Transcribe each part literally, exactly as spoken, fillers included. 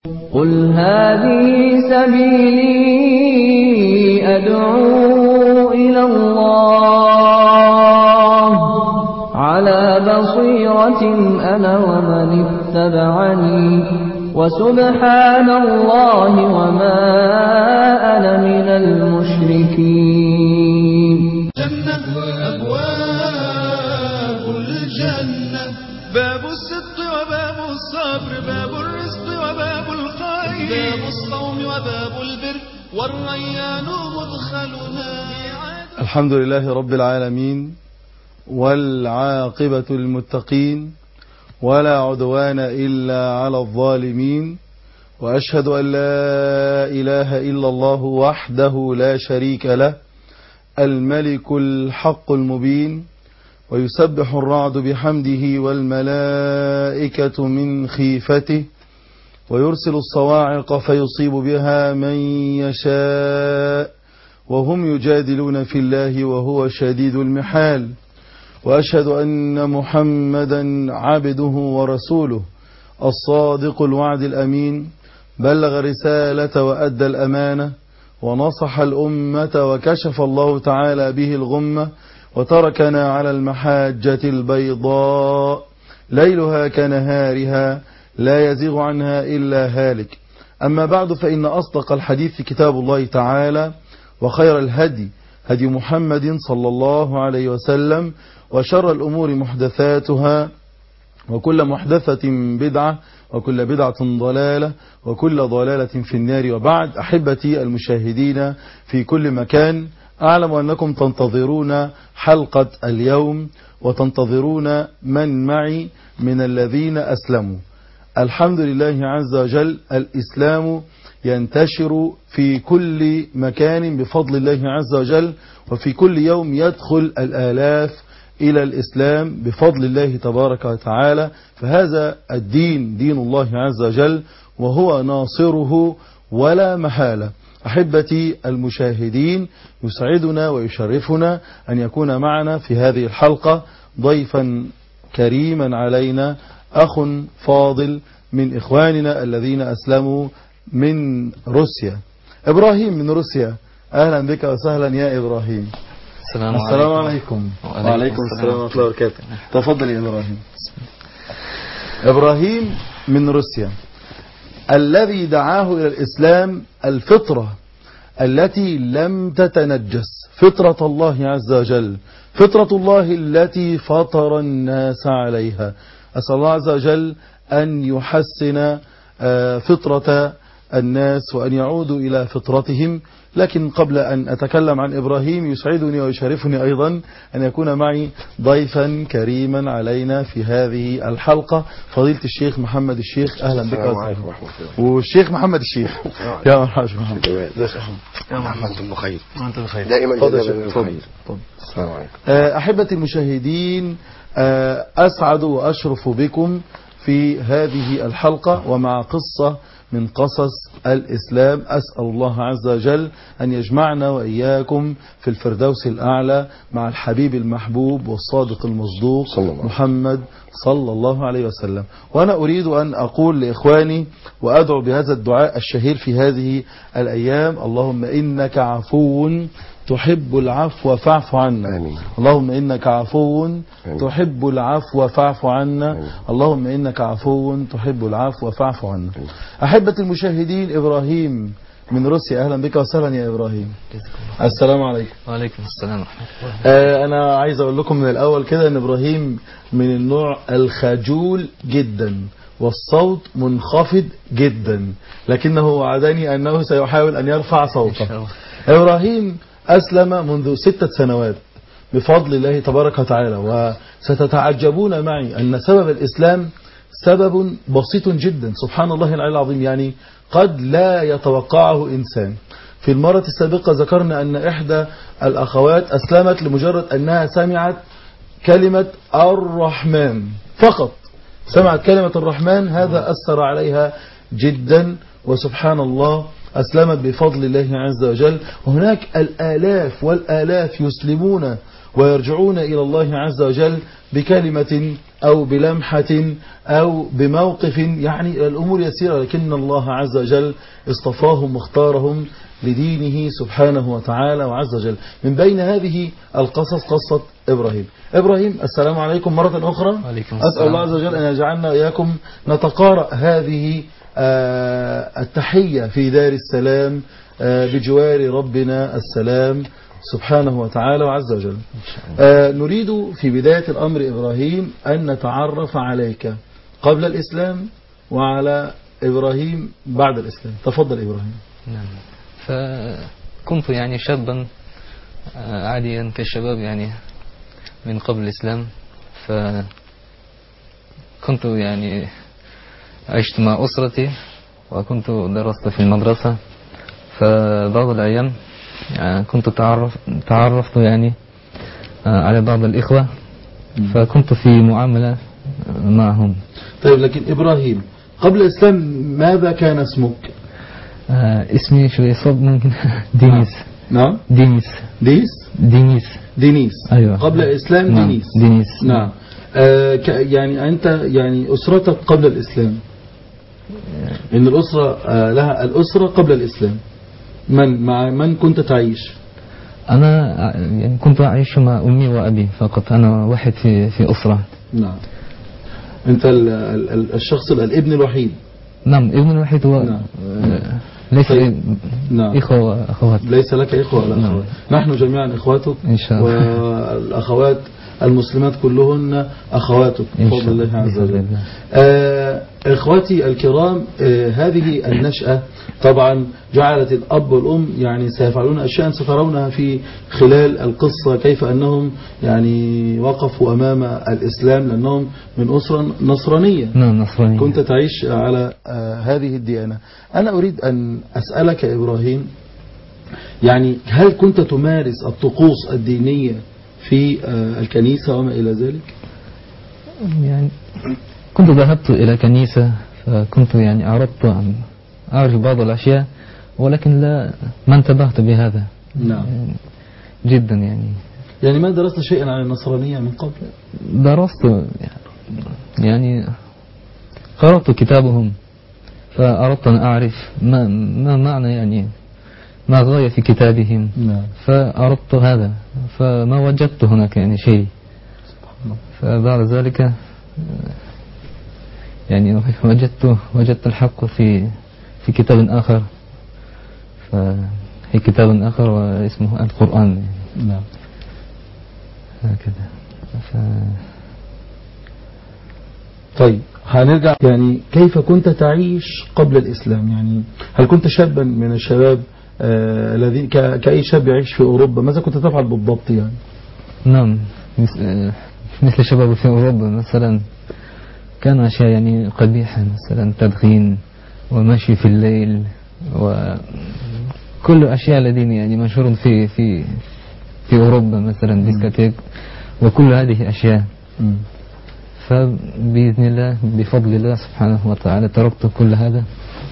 قل هذه سبيلي أدعو إلى الله على بصيرة أنا ومن اتبعني وسبحان الله وما أنا من المشركين. جنة أبواب الجنة، باب الصدق وباب الصبر، باب الرزق وباب الخير، باب الصوم وباب البر، والريان مدخلها. الحمد لله رب العالمين، والعاقبة للمتقين، ولا عدوان إلا على الظالمين، وأشهد أن لا إله إلا الله وحده لا شريك له الملك الحق المبين، ويسبح الرعد بحمده والملائكة من خيفته، ويرسل الصواعق فيصيب بها من يشاء، وهم يجادلون في الله وهو شديد المحال. وأشهد أن محمدا عبده ورسوله الصادق الوعد الأمين، بلغ رسالة وأدى الأمانة، ونصح الأمة وكشف الله تعالى به الغمة، وتركنا على المحاجة البيضاء ليلها كنهارها لا يزيغ عنها إلا هالك. أما بعد، فإن أصدق الحديث كتاب الله تعالى، وخير الهدي هدي محمد صلى الله عليه وسلم، وشر الأمور محدثاتها، وكل محدثة بدعة، وكل بدعة ضلالة، وكل ضلالة في النار. وبعد، أحبتي المشاهدين في كل مكان، أعلم أنكم تنتظرون حلقة اليوم، وتنتظرون من معي من الذين أسلموا. الحمد لله عز وجل، الإسلام ينتشر في كل مكان بفضل الله عز وجل، وفي كل يوم يدخل الآلاف إلى الإسلام بفضل الله تبارك وتعالى. فهذا الدين دين الله عز وجل، وهو ناصره ولا محالة. أحبتي المشاهدين، يسعدنا ويشرفنا أن يكون معنا في هذه الحلقة ضيفا كريما علينا، أخ فاضل من إخواننا الذين أسلموا من روسيا، إبراهيم من روسيا. أهلا بك وسهلا يا إبراهيم. السلام, السلام عليكم. وعليكم السلام ورحمة الله وبركاته. تفضل يا إبراهيم. إبراهيم من روسيا، الذي دعاه إلى الإسلام الفطرة التي لم تتنجس، فطرة الله عز وجل، فطرة الله التي فطر الناس عليها. أسأل الله عز وجل أن يحسن فطرة الناس وأن يعودوا إلى فطرتهم. لكن قبل أن أتكلم عن إبراهيم، يسعدني ويشرفني أيضا أن يكون معي ضيفا كريما علينا في هذه الحلقة، فضيلة الشيخ محمد الشيخ. أهلا بك. والشيخ محمد الشيخ. يا مرحبا محمد. يا محمد، أنتم بخير. أنتم بخير دائما. السلام عليكم. أحبتي المشاهدين، أسعد وأشرف بكم في هذه الحلقة ومع قصة من قصص الإسلام. أسأل الله عز وجل أن يجمعنا وإياكم في الفردوس الأعلى مع الحبيب المحبوب والصادق المصدوق صلى محمد صلى الله عليه وسلم. وأنا أريد أن أقول لإخواني وأدعو بهذا الدعاء الشهير في هذه الأيام: اللهم إنك عفو تحب العفو فاعف عنا. آمين. اللهم إنك عفو آمين. تحب العفو فاعف عنا. آمين. اللهم إنك عفو تحب العفو فاعف عنا. آمين. أحبة المشاهدين، إبراهيم من روسيا. أهلا بك وسهلا يا إبراهيم. السلام عليكم. وعليكم السلام ورحمة الله. آه أنا عايز أقول لكم من الأول كده أن إبراهيم من النوع الخجول جدا، والصوت منخفض جدا، لكنه وعدني أنه سيحاول أن يرفع صوته. إبراهيم أسلم منذ ستة سنوات بفضل الله تبارك وتعالى، وستتعجبون معي أن سبب الإسلام سبب بسيط جدا، سبحان الله العلي العظيم، يعني قد لا يتوقعه إنسان. في المرة السابقة ذكرنا أن إحدى الأخوات أسلمت لمجرد أنها سمعت كلمة الرحمن فقط، سمعت كلمة الرحمن، هذا أثر عليها جدا، وسبحان الله أسلمت بفضل الله عز وجل. وهناك الآلاف والآلاف يسلمون ويرجعون إلى الله عز وجل بكلمة أو بلمحة أو بموقف، يعني الأمور يسيرة، لكن الله عز وجل اصطفاهم واختارهم لدينه سبحانه وتعالى وعز وجل. من بين هذه القصص قصة إبراهيم. إبراهيم، السلام عليكم مرة أخرى. وعليكم أسأل السلام. الله عز وجل أن يجعلنا وإياكم نتقارأ هذه التحية في دار السلام بجوار ربنا السلام سبحانه وتعالى وعز وجل. نريد في بداية الأمر إبراهيم أن نتعرف عليك قبل الإسلام وعلى إبراهيم بعد الإسلام. تفضل إبراهيم. نعم. فكنت يعني شابا عاديا كالشباب يعني من قبل الإسلام. فكنت يعني عشت مع أسرتي وكنت درست في المدرسة. فبعض الأيام يعني كنت تعرف تعرفت يعني على بعض الإخوة، فكنت في معاملة معهم. طيب، لكن إبراهيم قبل الإسلام ماذا كان اسمك؟ آه اسمي شوي صعب ممكن. دينيس. نعم. دينيس. ديس. دينيس. دينيس. أيوة. قبل الإسلام. نعم. دينيس. دينيس. نعم. آه يعني أنت يعني أسرتك قبل الإسلام، إن الأسرة آه لها الأسرة قبل الإسلام، من مع من كنت تعيش؟ أنا يعني كنت أعيش مع أمي وأبي فقط. أنا واحد في في أسرة. نعم. أنت ال ال الشخص الابن الوحيد. نعم، ابن الوحيد هو. نعم. ليس طيب. نعم. إخوة وأخوات. ليس لك إخوة ولا أخوات. نعم. نحن جميعا إخواتك إن شاء الله. والأخوات المسلمات كلهن أخواتك بفضل الله عز وجل. آه إخواتي الكرام، آه هذه النشأة طبعا جعلت الأب والأم يعني سيفعلون أشياء سترونها في خلال القصة، كيف أنهم يعني وقفوا أمام الإسلام لأنهم من أسرة نصرانية. نعم، نصرانية. كنت تعيش على آه هذه الديانة. أنا أريد أن أسألك إبراهيم، يعني هل كنت تمارس الطقوس الدينية في الكنيسة وما إلى ذلك؟ يعني كنت ذهبت إلى كنيسة، فكنت يعني أردت أن أعرف بعض الأشياء، ولكن لا ما انتبهت بهذا. نعم. يعني جدا يعني. يعني ما درست شيئا عن النصرانية من قبل؟ درست يعني قرأت كتابهم، فأردت أن أعرف ما ما معنى يعني ما غاية في كتابهم. نعم. فأردت هذا، فما وجدت هناك يعني شيء. فبعد ذلك يعني وجدت وجدت الحق في في كتاب آخر، فهي كتاب آخر واسمه القرآن. نعم. هكذا. ف... طيب، هنرجع يعني كيف كنت تعيش قبل الإسلام؟ يعني هل كنت شابا من الشباب الذين آه كأي شاب يعيش في أوروبا؟ ماذا كنت تفعل بالضبط يعني؟ نعم، مثل الشباب في أوروبا مثلا كان أشياء يعني قبيحة، مثلا تدخين ومشي في الليل وكل أشياء الذين يعني مشهور في في في أوروبا، مثلا ديسكوتيك وكل هذه أشياء. م. فبإذن الله بفضل الله سبحانه وتعالى تركت كل هذا.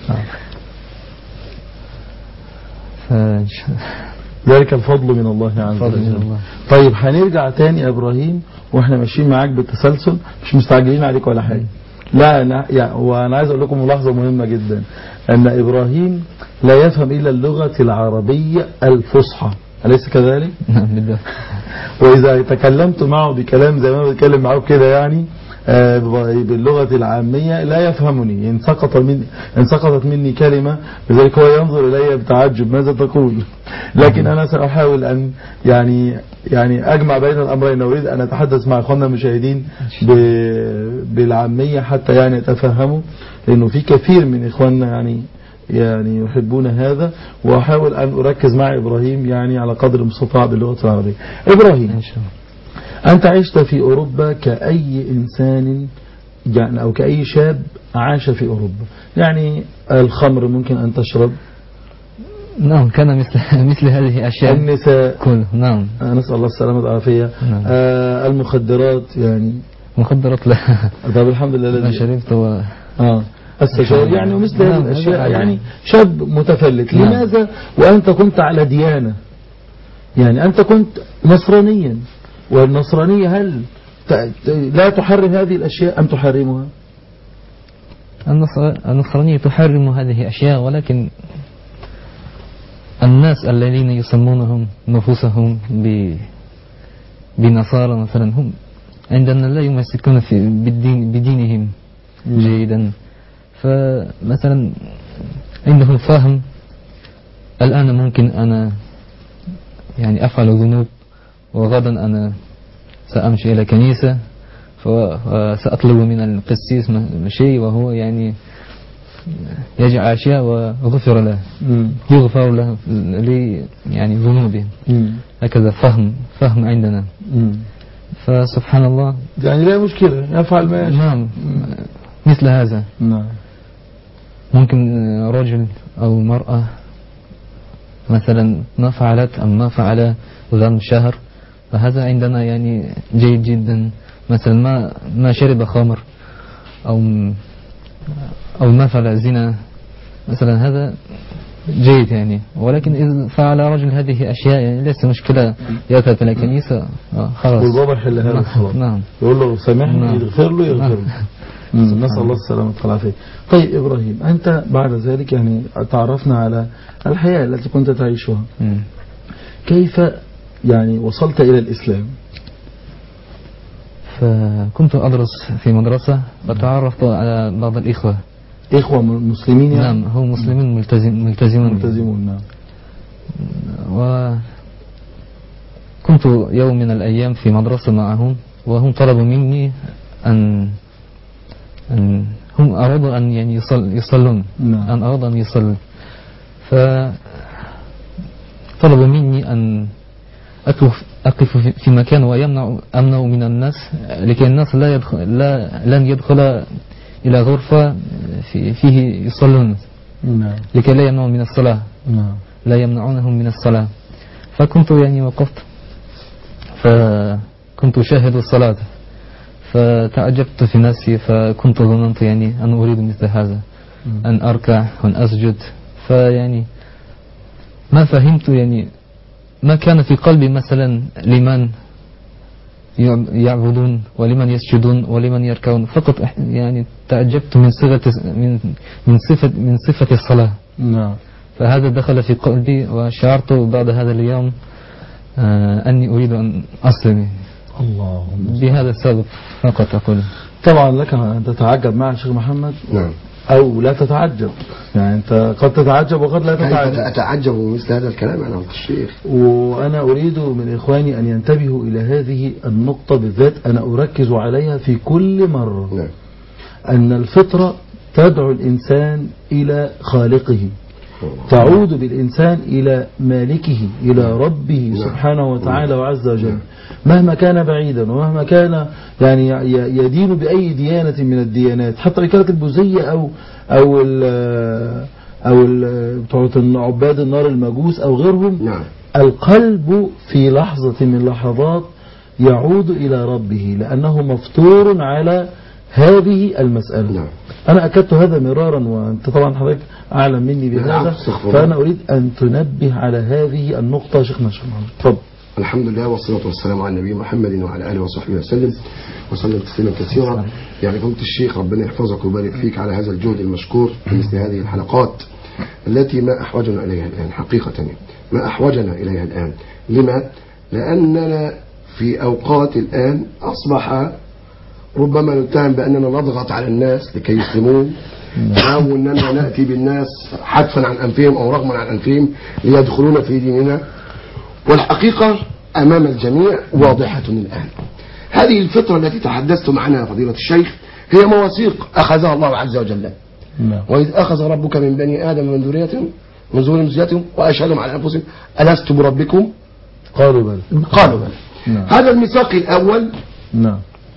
ذلك الفضل من الله عز وجل. طيب، هنرجع تاني يا إبراهيم واحنا ماشيين معاك بالتسلسل، مش مستعجلين عليك ولا حاجة. لا أنا يعني وأنا عايز أقول لكم ملاحظة مهمة جدا، أن إبراهيم لا يفهم إلا اللغة العربية الفصحى، أليس كذلك؟ نعم بالضبط. وإذا تكلمت معه بكلام زي ما بتكلم معه كده يعني باللغة العامية لا يفهمني، إن سقط مني إن سقطت مني كلمة لذلك هو ينظر إلي بتعجب ماذا تقول. لكن أنا سأحاول أن يعني يعني أجمع بين الأمرين. أريد أن أتحدث مع أخواننا المشاهدين بالعامية حتى يعني يتفهموا، لأنه في كثير من إخواننا يعني يعني يحبون هذا، وأحاول أن أركز مع إبراهيم يعني على قدر المستطاع باللغة العربية. إبراهيم، إن شاء الله. أنت عشت في أوروبا كأي إنسان يعني أو كأي شاب عاش في أوروبا، يعني الخمر ممكن أن تشرب. نعم، كان مثل مثل هذه أشياء. النساء كل نعم. نسأل الله السلامة والعافية. نعم. آه المخدرات يعني. مخدرات لا. طب الحمد لله الذي شربت و... آه السجاير يعني ومثل هذه نعم الأشياء، يعني شاب متفلت. نعم. لماذا وأنت كنت على ديانة؟ يعني أنت كنت نصرانيا والنصرانية هل لا تحرم هذه الأشياء أم تحرمها؟ النصرانية تحرم هذه الأشياء، ولكن الناس الذين يسمونهم نفوسهم بنصارى مثلا هم عندنا لا يمسكون في بالدين بدينهم جيدا، فمثلا عندهم فهم الآن ممكن أنا يعني أفعل ذنوب وغدا أنا سأمشي إلى كنيسة فسأطلب من القسيس شيء وهو يعني يجعل أشياء وغفر له يغفر له لي يعني ذنوبه. هكذا فهم فهم عندنا. فسبحان الله يعني لا مشكلة يفعل ما يشاء. نعم مثل هذا. نعم. ممكن رجل أو مرأة مثلا ما فعلت أم ما فعل ذنب شهر، فهذا عندنا يعني جيد جدا. مثلا ما ما شرب خمر أو أو ما فعل زنا مثلا، هذا جيد يعني. ولكن إذا فعل رجل هذه أشياء يعني ليس مشكلة، يذهب إلى الكنيسة خلاص والبابا يحل هذا الخلاص. نعم. يقول له سامحني يغفر له يغفر له. نسأل الله السلامة والعافية. طيب إبراهيم، أنت بعد ذلك يعني تعرفنا على الحياة التي كنت تعيشها. مم. كيف يعني وصلت إلى الإسلام؟ فكنت أدرس في مدرسة فتعرفت على بعض الإخوة. إخوة مسلمين يعني؟ نعم، هم مسلمين ملتزم ملتزمون ملتزمون. نعم. وكنت يوم من الأيام في مدرسة معهم وهم طلبوا مني أن أن هم أرادوا أن يعني يصل يصلون. نعم. أن أرادوا أن يصلوا، فطلبوا مني أن أقف أقف في مكان ويمنع أمنع من الناس لكي الناس لا يدخل لا لن يدخل إلى غرفة في فيه يصلون. نعم. لكي لا يمنعون من الصلاة. نعم. لا يمنعونهم من الصلاة. فكنت يعني وقفت فكنت شاهد الصلاة، فتعجبت في نفسي، فكنت ظننت يعني أن أريد مثل هذا، أن أركع وأن أسجد. فيعني ما فهمت يعني ما كان في قلبي مثلا لمن يعبدون ولمن يسجدون ولمن يركعون، فقط يعني تعجبت من صفة من من صفة من صفة الصلاة. نعم. فهذا دخل في قلبي وشعرت بعد هذا اليوم آه أني أريد أن أسلم. الله. بهذا السبب فقط أقول. طبعا لك أن تتعجب مع الشيخ محمد. نعم. أو لا تتعجب، يعني أنت قد تتعجب وقد لا تتعجب. أتعجب مثل هذا الكلام أنا الشيخ. وأنا أريد من إخواني أن ينتبهوا إلى هذه النقطة بالذات، أنا أركز عليها في كل مرة. نعم. أن الفطرة تدعو الإنسان إلى خالقه، تعود بالإنسان إلى مالكه، إلى ربه سبحانه وتعالى وعز وجل، مهما كان بعيدا ومهما كان يعني يدين بأي ديانة من الديانات، حتى كانت البوذية أو أو ال أو بتوع عباد النار المجوس أو غيرهم. نعم. القلب في لحظة من لحظات يعود إلى ربه لأنه مفطور على هذه المسألة. نعم. أنا أكدت هذا مرارا وأنت طبعا حضرتك أعلم مني بهذا، فأنا أريد أن تنبه على هذه النقطة شيخنا الشيخ محمد. تفضل. الحمد لله والصلاة والسلام على النبي محمد وعلى آله وصحبه وسلم وسلم تسليما كثيرا. يعني فضيلة الشيخ ربنا يحفظك ويبارك فيك على هذا الجهد المشكور في مثل هذه الحلقات التي ما أحوجنا إليها الآن حقيقة، ما أحوجنا إليها الآن. لما؟ لأننا في أوقات الآن أصبح ربما نتهم بأننا نضغط على الناس لكي يسلمون، أو أننا نأتي بالناس حتفا عن أنفهم أو رغما عن أنفهم ليدخلون في ديننا. والحقيقة أمام الجميع واضحة الآن. هذه الفطرة التي تحدثتم عنها فضيلة الشيخ هي مواثيق أخذها الله عز وجل. وإذ أخذ ربك من بني آدم من ذريتهم من ذريتهم وأشهدهم على أنفسهم ألست بربكم قالوا بل قالوا بل. هذا الميثاق الأول. نعم.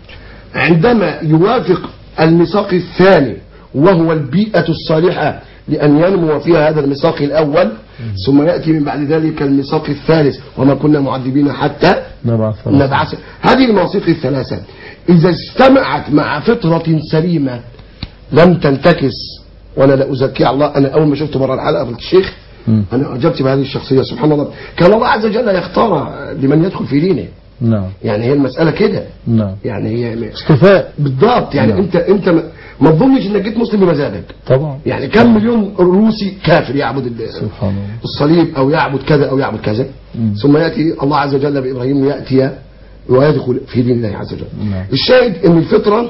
عندما يوافق الميثاق الثاني وهو البيئة الصالحة لأن ينمو فيها هذا الميثاق الأول، ثم يأتي من بعد ذلك الميثاق الثالث وما كنا معذبين حتى نبعث. نبعث. هذه المواثيق الثلاثة إذا اجتمعت مع فطرة سليمة لم تنتكس. وأنا لا أزكي الله، أنا أول ما شفت مرة الحلقة قلت الشيخ أنا أعجبت بهذه الشخصية سبحان الله. كان الله عز وجل يختار لمن يدخل في دينه نعم. يعني هي المسألة كده. نعم. يعني هي اكتفاء بالضبط. يعني نعم. انت انت ما, ما تظنش انك جيت مسلم بمزاجك. طبعا. يعني كم مليون روسي كافر يعبد سبحان الله الصليب او يعبد كذا او يعبد كذا، مم. ثم ياتي الله عز وجل بابراهيم ياتي ويدخل في دين الله عز وجل. نعم. الشاهد ان الفطرة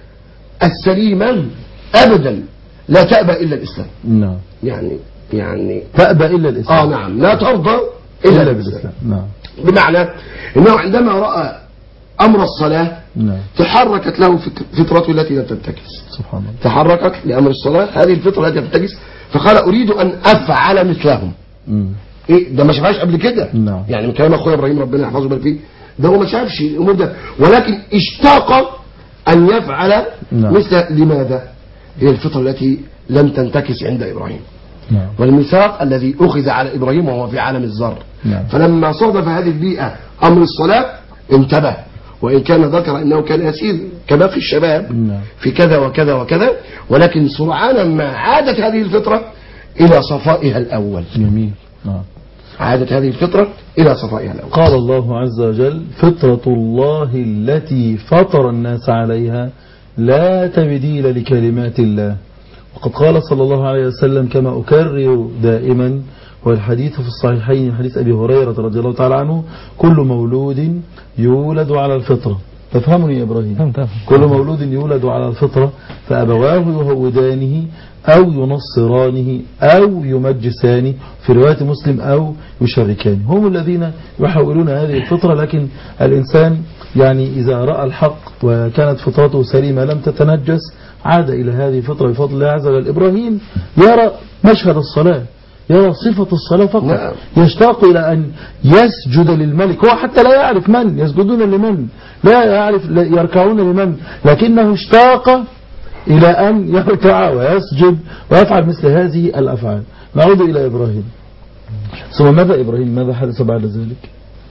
السليمة ابدا لا تأبى الا الاسلام. نعم. يعني يعني تأبى الا الاسلام. اه نعم، لا ترضى الا, إلا بالاسلام. بالإسلام. نعم. بمعنى انه عندما راى امر الصلاة نعم. تحركت له فطرته التي لم تنتكس. سبحان الله. تحركت لامر الصلاة هذه الفطرة التي لم تنتكس، فقال اريد ان افعل مثلهم. مم. ايه ده ما شافهاش قبل كده. نعم. يعني من كلام اخويا ابراهيم ربنا يحفظه ويبارك فيه، ده هو ما شافش الامور ده، ولكن اشتاق ان يفعل نعم. مثل. لماذا؟ هي الفطرة التي لم تنتكس عند ابراهيم، نعم. والميثاق الذي اخذ على ابراهيم وهو في عالم الذر. نعم. فلما صادف هذه البيئة امر الصلاة انتبه، وان كان ذكر انه كان يسير كباقي الشباب نعم. في كذا وكذا وكذا، ولكن سرعان ما عادت هذه الفطرة الى صفائها الاول. جميل. نعم. عادت هذه الفطرة إلى صفائها الأول. قال الله عز وجل فطرة الله التي فطر الناس عليها لا تبديل لكلمات الله. وقد قال صلى الله عليه وسلم كما أكرر دائما، والحديث في الصحيحين حديث أبي هريرة رضي الله تعالى عنه: كل مولود يولد على الفطرة. تفهمني يا إبراهيم؟ كل مولود يولد على الفطرة فأبواه يهودانه أو ينصرانه أو يمجسانه، في رواية مسلم أو يشركانه. هم الذين يحاولون هذه الفطرة، لكن الإنسان يعني إذا رأى الحق وكانت فطرته سليمة لم تتنجس عاد إلى هذه الفطرة بفضل الله عز وجل. إبراهيم يرى مشهد الصلاة، يرى صفة الصلاة فقط. نعم. يشتاق إلى أن يسجد للملك، هو حتى لا يعرف من يسجدون لمن، لا يعرف يركعون لمن، لكنه اشتاق إلى أن يركع ويسجد ويفعل مثل هذه الأفعال. نعود إلى إبراهيم. ثم ماذا إبراهيم ماذا حدث بعد ذلك؟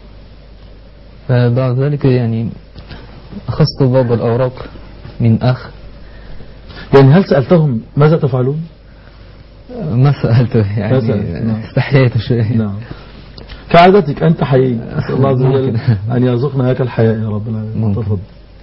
فبعد ذلك يعني أخذت بعض الأوراق من أخ. يعني هل سألتهم ماذا تفعلون؟ ما سألته يعني استحييت شوية. نعم. كعادتك أنت حيي، أسأل الله عز وجل أن يرزقنا هيك الحياء يا رب العالمين. تفضل.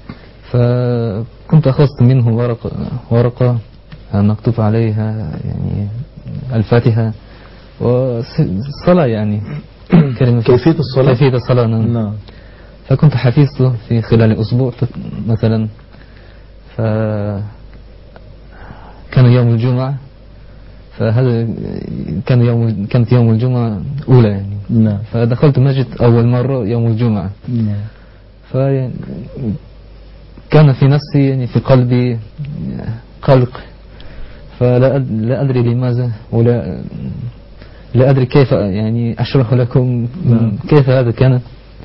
فكنت أخذت منه ورقة ورقة مكتوب عليها يعني الفاتحة والصلاة، يعني كلمة كيفية الصلاة. كيفية الصلاة. نعم. فكنت حفظته في خلال أسبوع مثلا. فكان يوم الجمعة، فهذا كان يوم كانت يوم الجمعة أولى يعني. نعم. فدخلت مسجد أول مرة يوم الجمعة. نعم. فكان في نفسي يعني في قلبي قلق، فلا لا أدري لماذا ولا لا أدري كيف يعني أشرح لكم نعم. كيف هذا كان.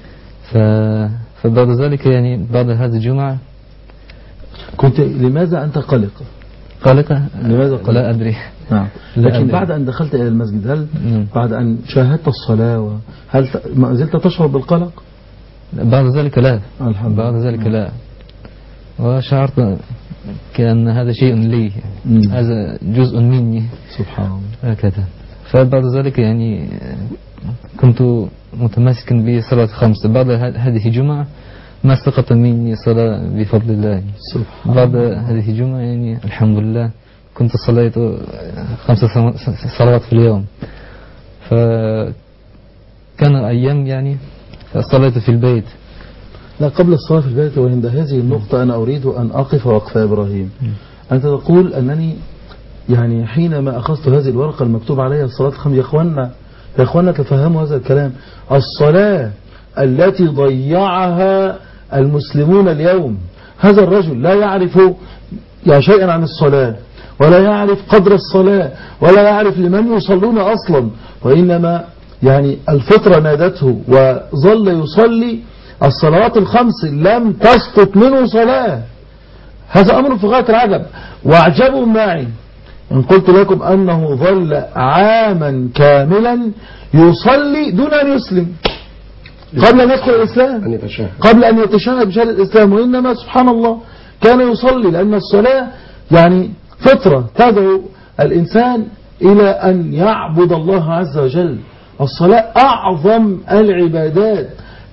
فبعد ذلك يعني بعد هذه الجمعة كنت لماذا أنت قلق؟ قلق لماذا قلق؟ لا أدري. نعم. لكن بعد أن دخلت إلى المسجد هل مم. بعد أن شاهدت الصلاة هل ما زلت تشعر بالقلق؟ بعد ذلك لا. الحمد بعد ذلك لا، وشعرت كأن هذا شيء لي، مم. هذا جزء مني. سبحان الله. هكذا. فبعد ذلك يعني كنت متمسكا بصلاة خمس. بعد هذه الجمعة ما سقط مني صلاة بفضل الله. سبحان بعد هذه الجمعة يعني الحمد لله كنت صليت خمس صلوات في اليوم. فكان أيام يعني صليت في البيت. لا، قبل الصلاة في البيت وعند هذه النقطة أنا أريد أن أقف وقفة إبراهيم. أنت تقول أنني يعني حينما أخذت هذه الورقة المكتوب عليها الصلاة خمس، يا أخوانا يا أخوانا تفهموا هذا الكلام. الصلاة التي ضيعها المسلمون اليوم، هذا الرجل لا يعرف يا شيئا عن الصلاة، ولا يعرف قدر الصلاة، ولا يعرف لمن يصلون أصلا، وإنما يعني الفطرة نادته وظل يصلي الصلوات الخمس لم تسقط منه صلاة. هذا أمر في غاية العجب. واعجبوا معي إن قلت لكم أنه ظل عاما كاملا يصلي دون أن يسلم قبل أن يدخل الإسلام، قبل أن يتشهد بشهادة الإسلام، وإنما سبحان الله كان يصلي، لأن الصلاة يعني فطرة تدعو الإنسان إلى أن يعبد الله عز وجل. الصلاة أعظم العبادات،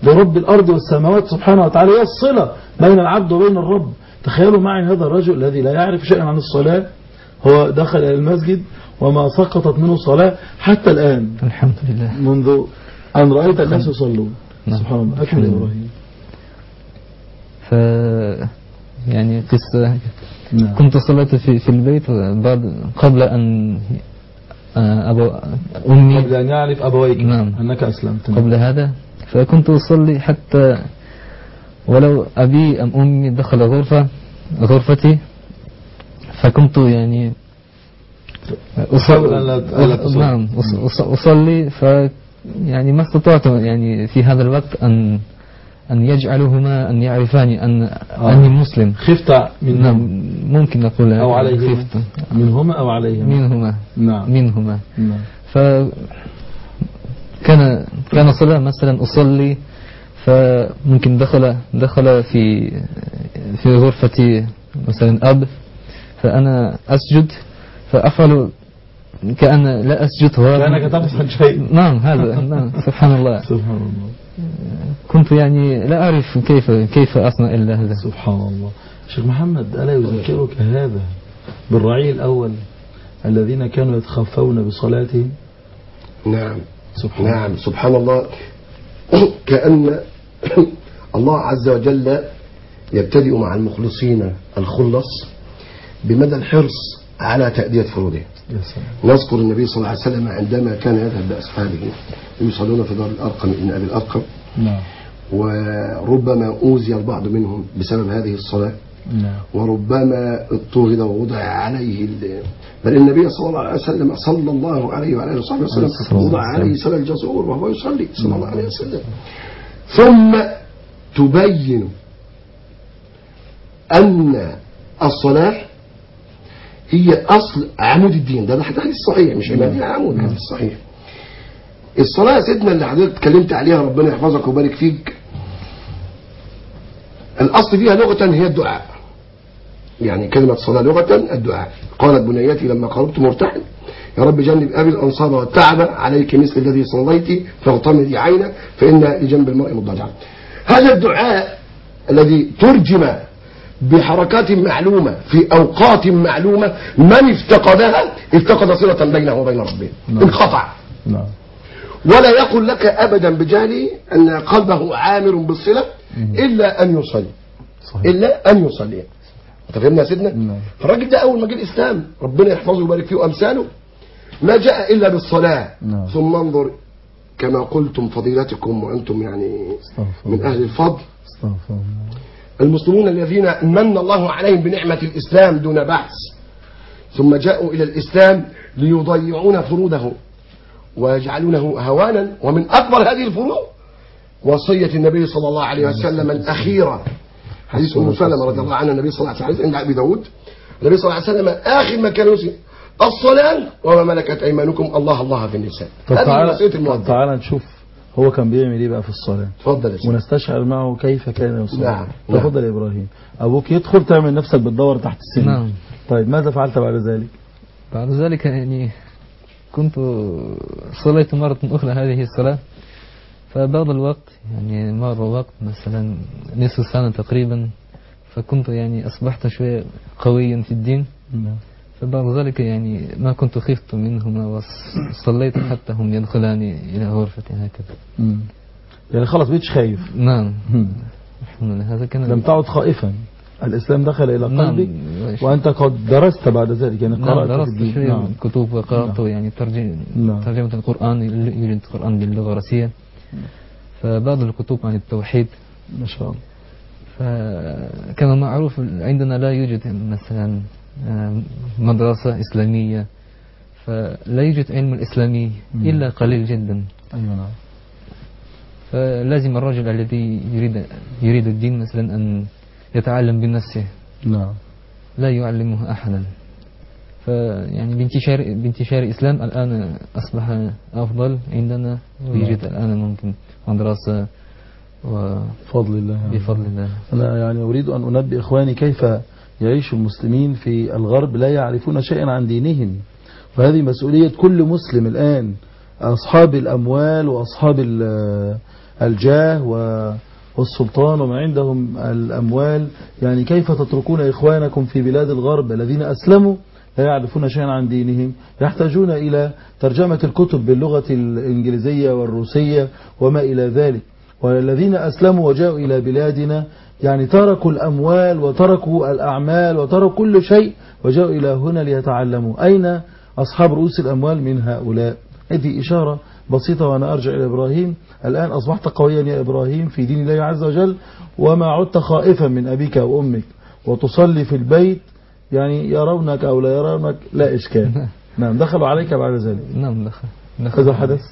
برب الأرض والسماوات سبحانه وتعالى، هي الصلة بين العبد وبين الرب. تخيلوا معي هذا الرجل الذي لا يعرف شيئا عن الصلاة، هو دخل إلى المسجد وما سقطت منه صلاة حتى الآن، الحمد لله، منذ أن رأيت الناس يصلون. سبحان الله. أكمل إبراهيم. ف يعني قصة، نعم. كنت صليت في في البيت بعد قبل أن أبو أمي قبل أن يعرف أبويك نعم. أنك أسلمت. قبل هذا فكنت أصلي حتى ولو أبي أم أمي دخل غرفة غرفتي، فكنت يعني أصلي نعم أصلي ف يعني ما استطعت يعني في هذا الوقت أن أن يجعلهما أن يعرفاني أن آه. أني مسلم. خفت منهم؟ نعم ممكن نقول أو عليهما؟ خفت منهما أو عليهما؟ منهما. نعم. منهما. نعم. فكان كان صلاة مثلا أصلي، فممكن دخل دخل في في غرفتي مثلا أب، فأنا أسجد فأفعل كأن لا أسجد، كأنك تفعل شيء. نعم هذا نعم سبحان الله. سبحان الله. كنت يعني لا أعرف كيف كيف أصنع إلا هذا. سبحان الله. شيخ محمد، ألا يذكرك هذا بالرعيل الأول الذين كانوا يتخفون بصلاتهم؟ نعم سبحان نعم الله. سبحان الله. كأن الله عز وجل يبتدئ مع المخلصين الخلص بمدى الحرص على تأدية فروضه. نذكر النبي صلى الله عليه وسلم عندما كان يذهب بأصحابه يصلون في دار الأرقم ابن أبي الأرقم، نعم، وربما أوذي البعض منهم بسبب هذه الصلاة، نعم، وربما اضطهد ووضع عليه بل النبي صلى الله عليه وسلم صلى الله عليه وعلى اله وصحبه وسلم وضع عليه سل الجزور وهو يصلي صلى الله عليه وسلم. ثم تبين أن الصلاة هي أصل عمود الدين. ده ده حديث صحيح، مش عماد، عمود، حديث صحيح. الصلاة يا سيدنا اللي حضرتك اتكلمت عليها ربنا يحفظك ويبارك فيك، الأصل فيها لغة هي الدعاء. يعني كلمة صلاة لغة الدعاء. قالت بنيتي لما قربت مرتحل يا رب جنب أبي الأنصاب والتعب عليك مثل الذي صليت فاغتمدي عينك فإن لجنب المرء مضجعا. هذا الدعاء الذي ترجم بحركات معلومة في أوقات معلومة، من افتقدها افتقد صلة بينه وبين ربه، انقطع. نعم. ولا يقول لك أبدا بجهله أن قلبه عامر بالصلة إلا أن يصلي. صحيح. إلا أن يصلي. تفهمنا يا سيدنا؟ نعم. الراجل ده أول ما جه الإسلام ربنا يحفظه ويبارك فيه وأمثاله ما جاء إلا بالصلاة. نعم. ثم انظر كما قلتم فضيلتكم وأنتم يعني من أهل الفضل، المسلمون الذين من الله عليهم بنعمة الإسلام دون بحث، ثم جاءوا إلى الإسلام ليضيعون فروضه ويجعلونه هوانا. ومن أكبر هذه الفروض وصية النبي صلى الله عليه وسلم الأخيرة، حديث أم سلمة رضي الله عنها، النبي صلى الله عليه وسلم عند أبي داود، النبي صلى الله عليه وسلم آخر ما كان يوصي الصلاة وما ملكت أيمانكم الله الله في النساء. طب تعالى نشوف هو كان بيعمل ايه بقى في الصلاة. تفضل يا سيدي. ونستشعر معه كيف كان يصلي. نعم. تفضل يا إبراهيم. أبوك يدخل تعمل نفسك بتدور تحت السن. نعم. طيب ماذا فعلت بعد ذلك؟ بعد ذلك يعني كنت صليت مرة أخرى هذه الصلاة، فبعض الوقت يعني مر وقت مثلا نصف سنة تقريبا، فكنت يعني أصبحت شوية قويا في الدين. نعم. فبعد ذلك يعني ما كنت خفت منهما وصليت حتى هم يدخلاني إلى غرفتي هكذا. مم. يعني خلاص بيتش خايف. نعم. هذا كان لم تعد خائفا، الإسلام دخل إلى قلبك. نعم. وأنت قد درست بعد ذلك يعني قرأت. نعم درست شوية نعم. كتب وقرأت. نعم. يعني ترجم نعم. ترجمة القرآن، يوجد القرآن باللغة الروسية، فبعض الكتب عن التوحيد ما شاء الله. فكما معروف عندنا لا يوجد مثلا مدرسة إسلامية، فلا يوجد علم الإسلامي إلا قليل جدا. أيوة نعم. فلازم الرجل الذي يريد يريد الدين مثلا أن يتعلم بنفسه. نعم. لا يعلمه أحدا. فيعني بانتشار بانتشار الإسلام الآن أصبح أفضل عندنا، ويوجد الآن ممكن مدرسة وفضل الله يعني. بفضل الله. أنا يعني أريد أن أنبئ إخواني كيف يعيش المسلمين في الغرب لا يعرفون شيئا عن دينهم، وهذه مسؤولية كل مسلم الآن. أصحاب الأموال وأصحاب الجاه والسلطان وما عندهم الأموال، يعني كيف تتركون إخوانكم في بلاد الغرب الذين أسلموا لا يعرفون شيئا عن دينهم، يحتاجون إلى ترجمة الكتب باللغة الإنجليزية والروسية وما إلى ذلك، والذين أسلموا وجاءوا إلى بلادنا يعني تركوا الأموال وتركوا الأعمال وتركوا كل شيء وجاءوا إلى هنا ليتعلموا. أين أصحاب رؤوس الأموال من هؤلاء؟ هذه إشارة بسيطة. وأنا أرجع إلى إبراهيم، الآن أصبحت قويا يا إبراهيم في دين الله عز وجل، وما عدت خائفا من أبيك وأمك، وتصلي في البيت يعني يرونك أو لا يرونك لا إشكال. نعم. دخلوا عليك بعد ذلك؟ نعم دخل. هذا حدث.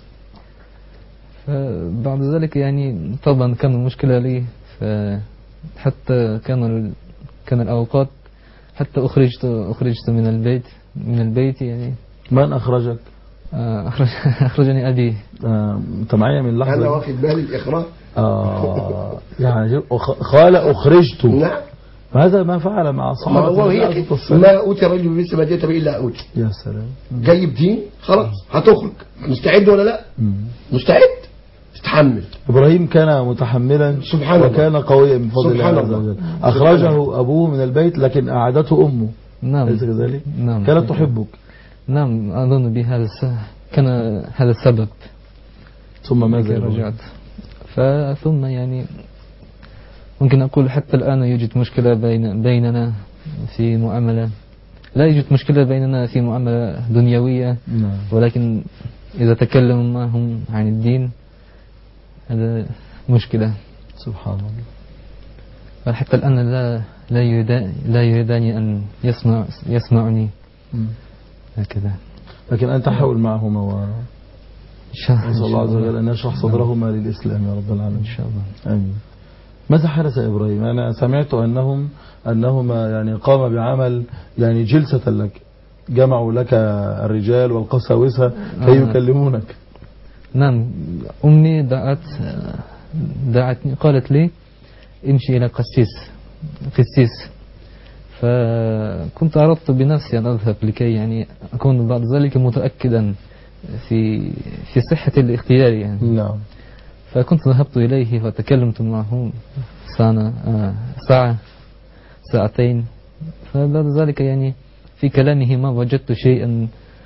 بعد ذلك يعني طبعا كان المشكلة لي، حتى كان كان الأوقات حتى أخرجت أخرجت من البيت من البيت يعني. من أخرجك؟ أخرج أخرجني أبي. أنت معايا من لحظة؟ أنا واخد بالي الإخراج. آه يعني قال أخرجت. نعم. هذا ما فعل مع الصحابة. هو هي ما أوتي رجل مثل ما جئت به إلا أوتي. يا سلام. جايب دين خلاص هتخرج، مستعد ولا لا؟ مم. مستعد، تتحمل. إبراهيم كان متحملا سبحان الله، وكان قويا من فضل الله عز وجل. أخرجه أبوه من البيت لكن أعادته أمه. نعم. ليس كذلك؟ نعم. كانت تحبك. نعم أظن بهذا كان هذا السبب. ثم ماذا رجعت؟ فثم يعني ممكن أقول حتى الآن يوجد مشكلة بين بيننا في معاملة، لا يوجد مشكلة بيننا في معاملة دنيوية. نعم. ولكن إذا تكلموا معهم عن الدين هذا مشكلة. سبحان الله. حتى الآن لا لا يريد لا يريدني أن يسمع يسمعني هكذا. لكن أنت حاول معهما و نسأل الله عز وجل أن يشرح صدرهما للإسلام يا رب العالمين. إن شاء الله. آمين. ماذا حدث يا إبراهيم؟ أنا سمعت أنهم أنهما يعني قام بعمل يعني جلسة لك، جمعوا لك الرجال والقساوسة كي يكلمونك. نعم. أمي دعت دعتني قالت لي امشي إلى قسيس قسيس فكنت أردت بنفسي أن أذهب لكي يعني أكون بعد ذلك متأكدا في في صحة الاختيار يعني. نعم. فكنت ذهبت إليه فتكلمت معه ساعة ساعة ساعتين. فبعد ذلك يعني في كلامه ما وجدت شيئا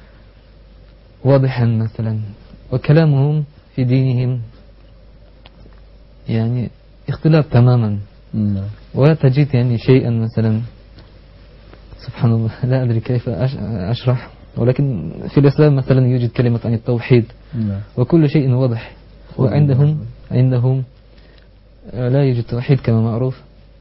واضحا مثلا، وكلامهم في دينهم يعني اختلاف تماما. نعم. ولا تجد يعني شيئا مثلا سبحان الله لا أدري كيف أشرح، ولكن في الإسلام مثلا يوجد كلمة عن التوحيد. نعم. وكل شيء واضح، وعندهم عندهم لا يوجد توحيد كما معروف.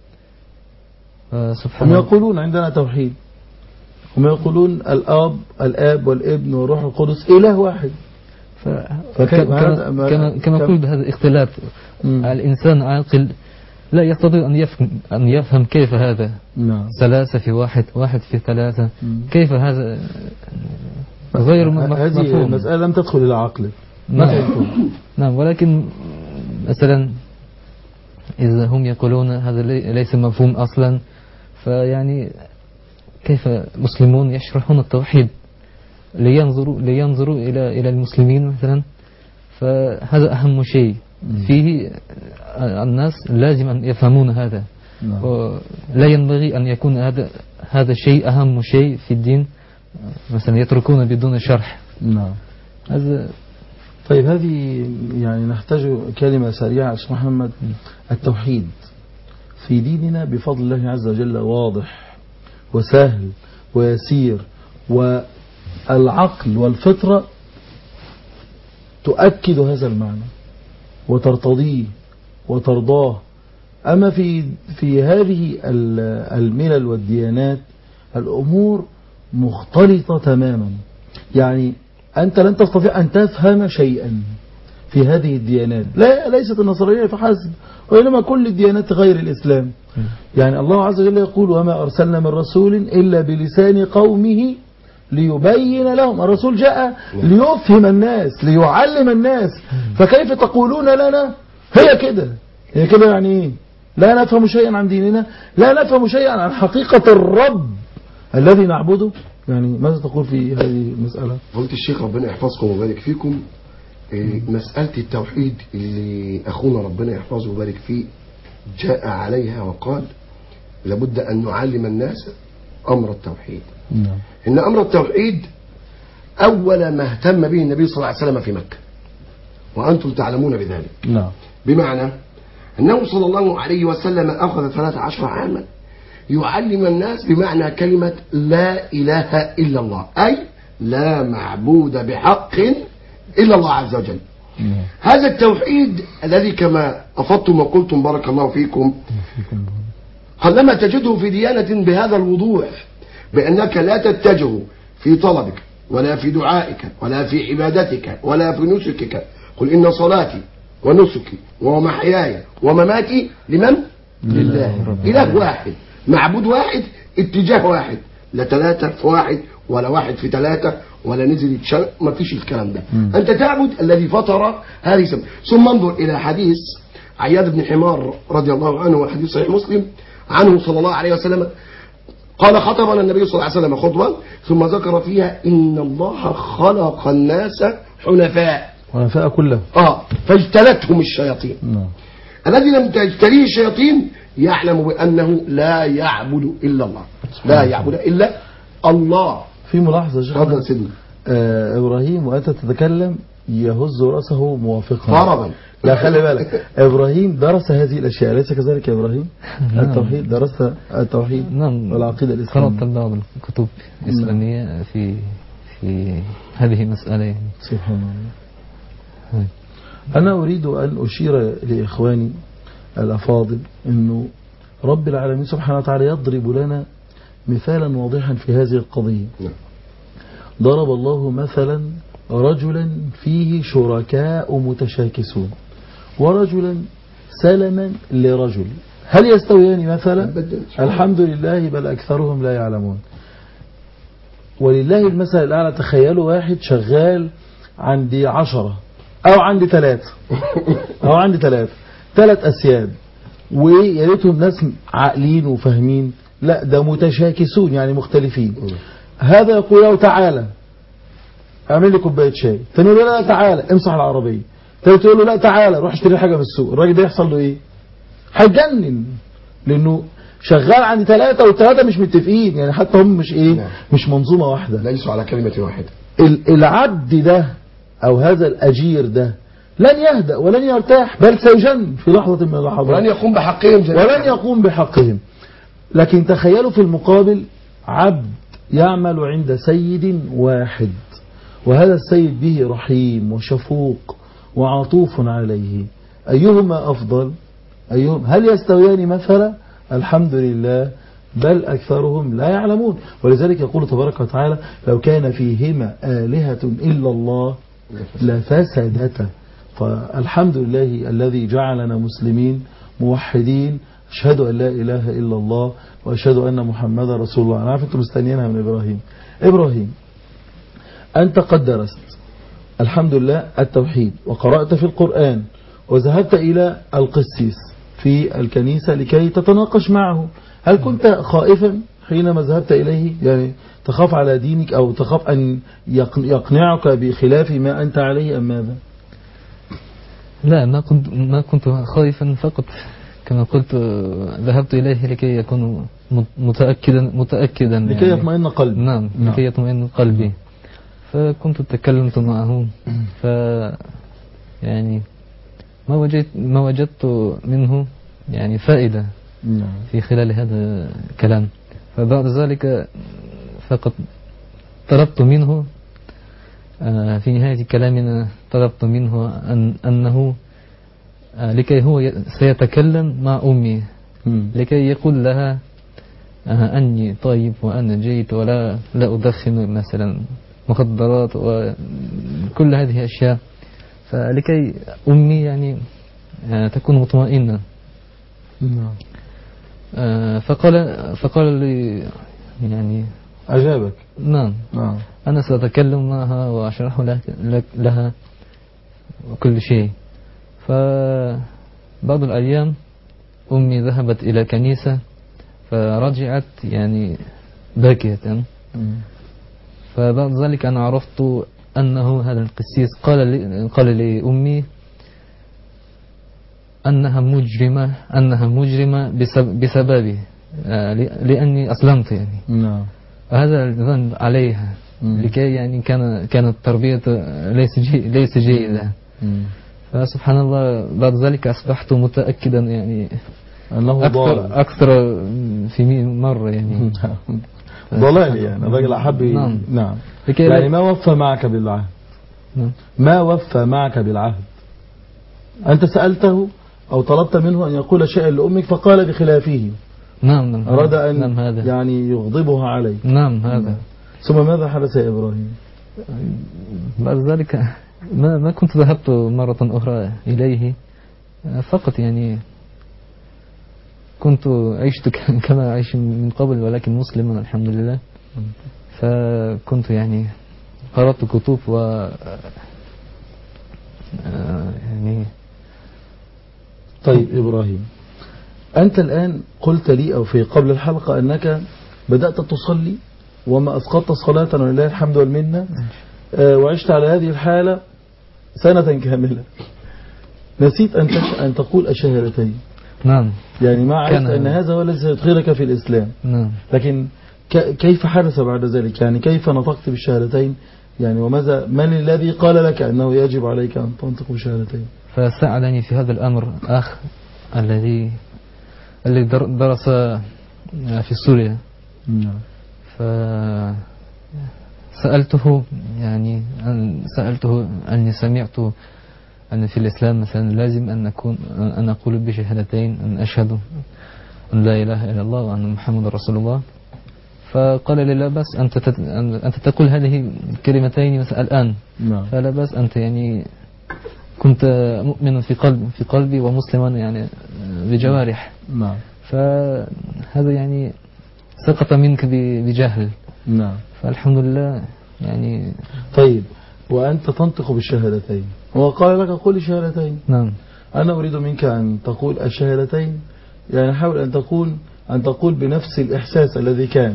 سبحان الله. هم يقولون عندنا توحيد، هم يقولون الآب الآب والابن والروح القدس إله واحد. كما كما كما قلت هذا اختلاف. الإنسان عاقل لا يستطيع أن يفهم أن يفهم كيف هذا. نعم. ثلاثة في واحد، واحد في ثلاثة. مم. كيف هذا غير مفهوم. هذه المسألة لم تدخل إلى عقله. نعم. نعم. ولكن مثلا إذا هم يقولون هذا ليس مفهوم أصلا، فيعني كيف المسلمون يشرحون التوحيد لينظروا لينظروا إلى إلى المسلمين مثلا؟ فهذا أهم شيء فيه. الناس لازم أن يفهمون هذا. نعم. ولا ينبغي أن يكون هذا هذا شيء أهم شيء في الدين مثلا يتركون بدون شرح. نعم. هذا طيب هذه يعني نحتاج كلمة سريعة أستاذ محمد. التوحيد في ديننا بفضل الله عز وجل واضح وسهل ويسير، والعقل والفطرة تؤكد هذا المعنى وترتضيه وترضاه. أما في في هذه الملل والديانات الأمور مختلطة تماما، يعني أنت لن تستطيع أن تفهم شيئا في هذه الديانات. لا ليست النصرانية فحسب، وإنما كل الديانات غير الإسلام. يعني الله عز وجل يقول وما أرسلنا من رسول إلا بلسان قومه ليبين لهم. الرسول جاء ليفهم الناس ليعلم الناس، فكيف تقولون لنا هي كده هي كده يعني إيه؟ لا نفهم شيئا عن ديننا، لا نفهم شيئا عن حقيقة الرب الذي نعبده. يعني ماذا تقول في هذه المسألة؟ قلت الشيخ ربنا يحفظكم ويبارك فيكم. إيه، مسألة التوحيد اللي أخونا ربنا يحفظه ويبارك فيه جاء عليها وقال لابد أن نعلم الناس أمر التوحيد. نعم. إن أمر التوحيد أول ما اهتم به النبي صلى الله عليه وسلم في مكة، وأنتم تعلمون بذلك. نعم. بمعنى أنه صلى الله عليه وسلم أخذ ثلاثة عشر عاما يعلم الناس بمعنى كلمة لا إله إلا الله، أي لا معبود بحق إلا الله عز وجل. نعم. هذا التوحيد الذي كما أفضتم وقلتم بارك الله فيكم قلما تجده في ديانة بهذا الوضوح، بأنك لا تتجه في طلبك ولا في دعائك ولا في عبادتك ولا في نسكك. قل إن صلاتي ونسكي ومحياي ومماتي لمن؟ لله. إله واحد، معبود واحد، اتجاه واحد، لا ثلاثة في واحد ولا واحد في ثلاثة ولا نزل يتشل، ما فيش الكلام ده. مم. أنت تعبد الذي فطر هذه سبب. ثم انظر إلى حديث عياد بن حمار رضي الله عنه، والحديث صحيح مسلم عنه صلى الله عليه وسلم قال خطبنا النبي صلى الله عليه وسلم خطبة ثم ذكر فيها إن الله خلق الناس حنفاء حنفاء كله. آه فاجتلتهم الشياطين. نعم. الذي لم تجتليه الشياطين يعلم بأنه لا يعبد إلا الله، لا يعبد إلا الله. في ملاحظة يا شيخ تفضل سيدنا. آه إبراهيم وأنت تتكلم يهز رأسه موافقا. فرضا. لا خلي بالك، إبراهيم درس هذه الأشياء أليس كذلك يا إبراهيم؟ التوحيد، درست التوحيد نعم، والعقيدة الإسلامية. قرأت بعض الكتب الإسلامية في في هذه المسألة يعني. سبحان الله. أنا أريد أن أشير لإخواني الأفاضل أنه رب العالمين سبحانه وتعالى يضرب لنا مثالا واضحا في هذه القضية. ضرب الله مثلا رجلا فيه شركاء متشاكسون ورجلا سلما لرجل، هل يستويان مثلا؟ الحمد لله، بل أكثرهم لا يعلمون. ولله المثل الأعلى. تخيلوا واحد شغال عندي عشرة أو عندي ثلاثة أو عندي ثلاثة ثلاث أسياد، ويا ريتهم ناس عاقلين وفاهمين، لا ده متشاكسون يعني مختلفين. هذا يقول له تعالى اعمل لي كوبايه شاي، ثاني يقول له لا تعالى امسح العربيه، ثالث يقول له لا تعالى روح اشتري حاجه من السوق. الراجل ده يحصل له ايه؟ هيجنن، لانه شغال عند ثلاثه والثلاثه مش متفقين، يعني حتى هم مش ايه نعم. مش منظومه واحده، ليسوا على كلمة واحدة. العبد ده او هذا الاجير ده لن يهدأ ولن يرتاح، بل سيجن في لحظه من اللحظات، ولن يقوم بحقهم جميعا، ولن يقوم بحقهم. لكن تخيلوا في المقابل عبد يعمل عند سيد واحد، وهذا السيد به رحيم وشفوق وعطوف عليه، أيهما أفضل؟ أيهم هل يستويان مثلا؟ الحمد لله، بل أكثرهم لا يعلمون. ولذلك يقول تبارك وتعالى لو كان فيهما آلهة إلا الله لفسدتا. فالحمد لله الذي جعلنا مسلمين موحدين، أشهد أن لا إله إلا الله وأشهد أن محمد رسول الله. أنا عارف أنتم مستنيينها من إبراهيم. إبراهيم، أنت قد درست الحمد لله التوحيد، وقرأت في القرآن، وذهبت إلى القسيس في الكنيسة لكي تتناقش معه. هل كنت خائفا حينما ذهبت إليه؟ يعني تخاف على دينك أو تخاف أن يقنعك بخلاف ما أنت عليه أم ماذا؟ لا، ما كنت ما كنت خائفا، فقط كما قلت ذهبت إليه لكي يكون متأكدا متأكدا لكي يعني يطمئن قلبي. نعم، نعم. لكي يطمئن قلبي. فكنت تكلمت معه، ف يعني ما وجدت ما وجدت منه يعني فائدة نعم. في خلال هذا الكلام. فبعد ذلك فقط طلبت منه في نهاية كلامنا طلبت منه أن أنه لكي هو سيتكلم مع أمي لكي يقول لها أني طيب وأنا جيد ولا لا أدخن مثلا مخدرات وكل هذه الأشياء، فلكي أمي يعني تكون مطمئنة. فقال فقال لي يعني أجابك. نعم. نعم. أنا سأتكلم معها وأشرح لها كل شيء. فبعض الأيام أمي ذهبت إلى كنيسة فرجعت يعني باكية. فبعد ذلك أنا عرفت أنه هذا القسيس قال لي قال لأمي أنها مجرمة أنها مجرمة بسبب بسببي لأني أسلمت يعني. نعم. هذا الذنب عليها لكي يعني كان كانت التربية ليس جي ليس جيدة. فسبحان الله بعد ذلك أصبحت متأكدا يعني أنه أكثر أكثر في مرة يعني ضلال يعني الرجل أحب. نعم. نعم. يعني ما وفى معك بالعهد. نعم. ما وفى معك بالعهد. أنت سألته أو طلبت منه أن يقول شيئا لأمك فقال بخلافه. نعم. نعم. أراد أن نعم هذا. يعني يغضبها عليك. نعم هذا. نعم. ثم ماذا حدث يا إبراهيم؟ بعد ذلك ما ما كنت ذهبت مرة أخرى إليه، فقط يعني كنت عشت كما أعيش من قبل ولكن مسلما الحمد لله. فكنت يعني قرأت كتب و يعني. طيب إبراهيم، أنت الآن قلت لي أو في قبل الحلقة أنك بدأت تصلي وما أسقطت صلاة ولله الحمد والمنة، وعشت على هذه الحالة سنة كاملة، نسيت أن أن تقول الشهادتين. نعم. يعني ما عرفت أن هذا هو الذي سيدخلك في الإسلام. نعم. لكن كيف حدث بعد ذلك؟ يعني كيف نطقت بالشهادتين؟ يعني وماذا من الذي قال لك أنه يجب عليك أن تنطق بالشهادتين؟ فساعدني في هذا الأمر أخ الذي الذي درس في سوريا. نعم. فسألته يعني أن سألته أني سمعت أن في الإسلام مثلا لازم أن أكون أن أقول بشهادتين، أن أشهد أن لا إله إلا الله وأن محمد رسول الله. فقال لي لا بأس أنت أنت تقول هذه الكلمتين مثلا الآن. نعم. فلا بأس أنت يعني كنت مؤمنا في قلبي في قلبي ومسلما يعني بجوارح. نعم. فهذا يعني سقط منك بجهل. نعم. فالحمد لله يعني. طيب وأنت تنطق بالشهادتين وقال لك قل الشهادتين. نعم. أنا أريد منك أن تقول الشهادتين، يعني حاول أن تقول أن تقول بنفس الإحساس الذي كان.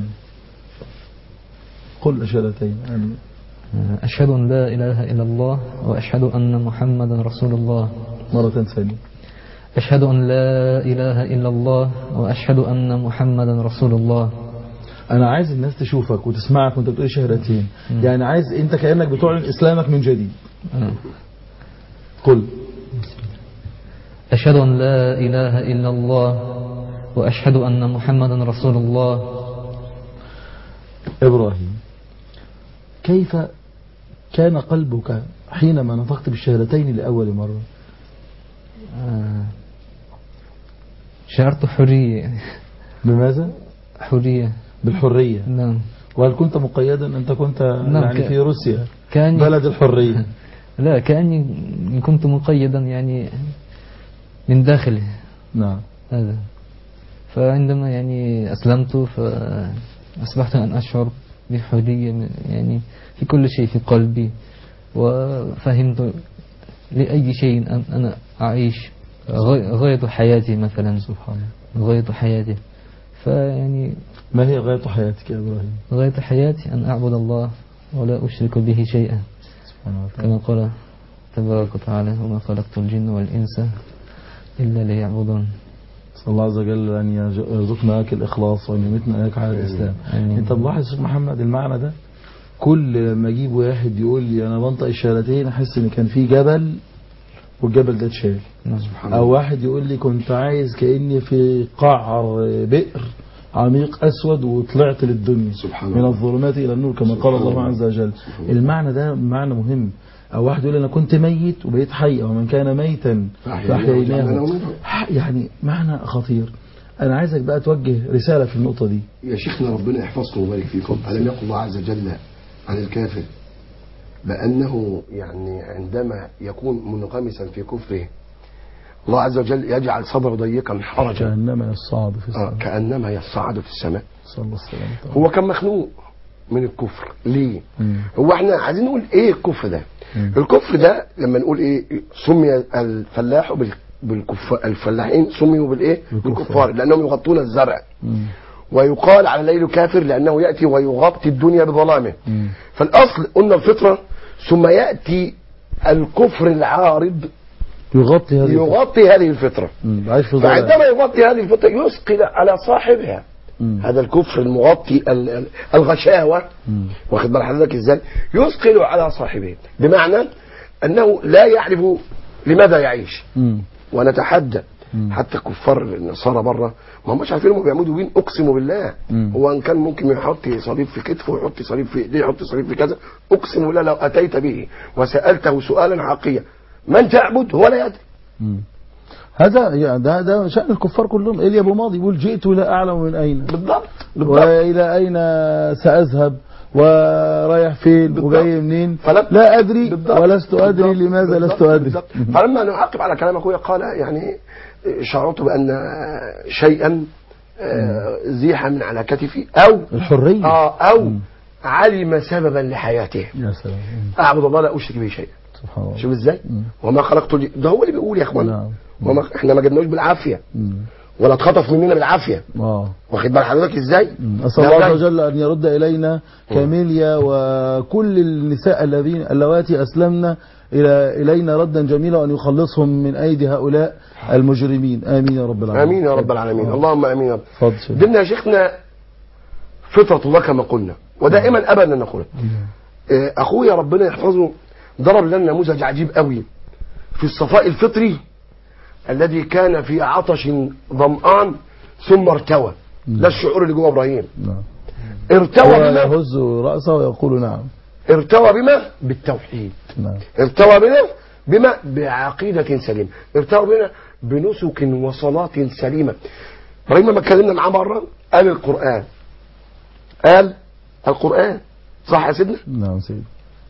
قل الشهادتين. أشهد أن لا إله إلا الله وأشهد أن محمدا رسول الله. مرة ثانية. أشهد أن لا إله إلا الله وأشهد أن محمدا رسول الله. أنا عايز الناس تشوفك وتسمعك وأنت بتقول شهادتين، يعني عايز أنت كأنك بتعلن إسلامك من جديد. أه. قل أشهد أن لا إله إلا الله وأشهد أن محمدا رسول الله. إبراهيم، كيف كان قلبك حينما نطقت بالشهادتين لأول مرة؟ آه. شعرت حرية. بماذا؟ حرية. بالحرية. نعم. وهل كنت مقيدا أنت كنت نعم يعني ك... في روسيا كأني... بلد الحرية؟ لا، كأني كنت مقيدا يعني من داخله. نعم. هذا. فعندما يعني أسلمت فأصبحت أن أشعر بحرية يعني في كل شيء في قلبي، وفهمت لأي شيء أن أنا أعيش غاية حياتي مثلا. سبحان الله. غاية حياتي. فيعني ما هي غاية حياتك يا إبراهيم؟ غاية حياتي أن أعبد الله ولا أشرك به شيئا، كما قال تبارك وتعالى وما خلقت الجن والإنس إلا ليعبدون. صلى الله عز وجل أن يرزقنا إياك الإخلاص وأن يمتنا إياك على الإسلام. أنت ملاحظ شيخ محمد المعنى ده؟ كل لما أجيب واحد يقول لي أنا بنطق الشهادتين أحس إن كان في جبل والجبل ده اتشال. أو واحد يقول لي كنت عايز كأني في قعر بئر عميق أسود وطلعت للدنيا من الظلمات إلى النور كما قال الله عز وجل. المعنى ده معنى مهم. أو واحد يقول أنا كنت ميت وبقيت حي، أو من كان ميتا فأحييناه، يعني معنى خطير. أنا عايزك بقى توجه رسالة في النقطة دي. يا شيخنا ربنا يحفظكم ويبارك فيكم. ألم يقل الله عز وجل عن الكافر بأنه يعني عندما يكون منغمسا في كفره الله عز وجل يجعل صدره ضيقا حرجا كأنما يصعد في السماء. آه كأنما يصعد في السماء. صلى الله عليه وسلم. هو كان مخنوق من الكفر ليه؟ مم. هو احنا عايزين نقول ايه الكفر ده؟ مم. الكفر ده لما نقول ايه سمي الفلاح بالكفار، الفلاحين سميوا بالايه؟ بالكفار لانهم يغطون الزرع. مم. ويقال على الليل كافر لانه ياتي ويغطي الدنيا بظلامه. مم. فالاصل قلنا الفطره ثم يأتي الكفر العارض يغطي هذه يغطي هذه الفطرة. مم. عايش في ضلال. فعندما يغطي هذه الفطرة يثقل على صاحبها مم. هذا الكفر المغطي ال- ال- الغشاوة. مم. واخد بال حضرتك ازاي؟ يثقل على صاحبه، بمعنى أنه لا يعرف لماذا يعيش. مم. ونتحدى مم. حتى كفار النصارى بره ما هماش عارفين هم بيعملوا مين. اقسم بالله مم. هو ان كان ممكن يحط صليب في كتفه ويحط صليب في ايديه يحط صليب في كذا، اقسم بالله لو اتيت به وسالته سؤالا حقيا من تعبد هو لا يدري. مم. هذا يعني ده ده شأن الكفار كلهم. إلي أبو ماضي يقول جئت لا أعلم من أين بالضبط بالضبط وإلى أين سأذهب ورايح فين بالضبط. وجاي منين فلم- لا أدري بالضبط. ولست أدري بالضبط. لماذا بالضبط. لست أدري. بالضبط. فلما نعقب على كلام اخويا قال يعني شعرت بان شيئا آه، زيح من على كتفي او الحرية. اه او مم. علم سببا لحياته. يا سلام. مم. اعبد الله لا اشرك به شيئا. سبحان الله. شوف ازاي؟ مم. وما خلقت الج- ده هو اللي بيقول يا اخوان. نعم. وما احنا ما جبناش بالعافيه مم. ولا اتخطف مننا بالعافيه. آه. واخد بال حضرتك ازاي؟ مم. أسأل ده الله عز جاي. وجل أن يرد إلينا كاميليا وكل النساء الذين اللواتي أسلمنا إلى إلينا ردا جميلا وأن يخلصهم من أيدي هؤلاء المجرمين. آمين يا رب العالمين. امين يا رب العالمين. آه. اللهم امين يا رب. اتفضل شيخ. ضمن يا شيخنا فطرة الله كما قلنا ودائما ابدا نقول آه، اخويا ربنا يحفظه ضرب لنا نموذج عجيب قوي في الصفاء الفطري الذي كان في عطش ظمآن ثم ارتوى. ده الشعور اللي جوه ابراهيم. نعم. ارتوى هو بما يهز رأسه ويقول نعم. ارتوى بما بالتوحيد. نعم. ارتوى بنا بما بعقيدة سليمة. ارتوى بنا بنسك وصلاة سليمة. ابراهيم لما اتكلمنا معاه مرة قال القرآن قال القرآن صح يا سيدنا. نعم سيدي.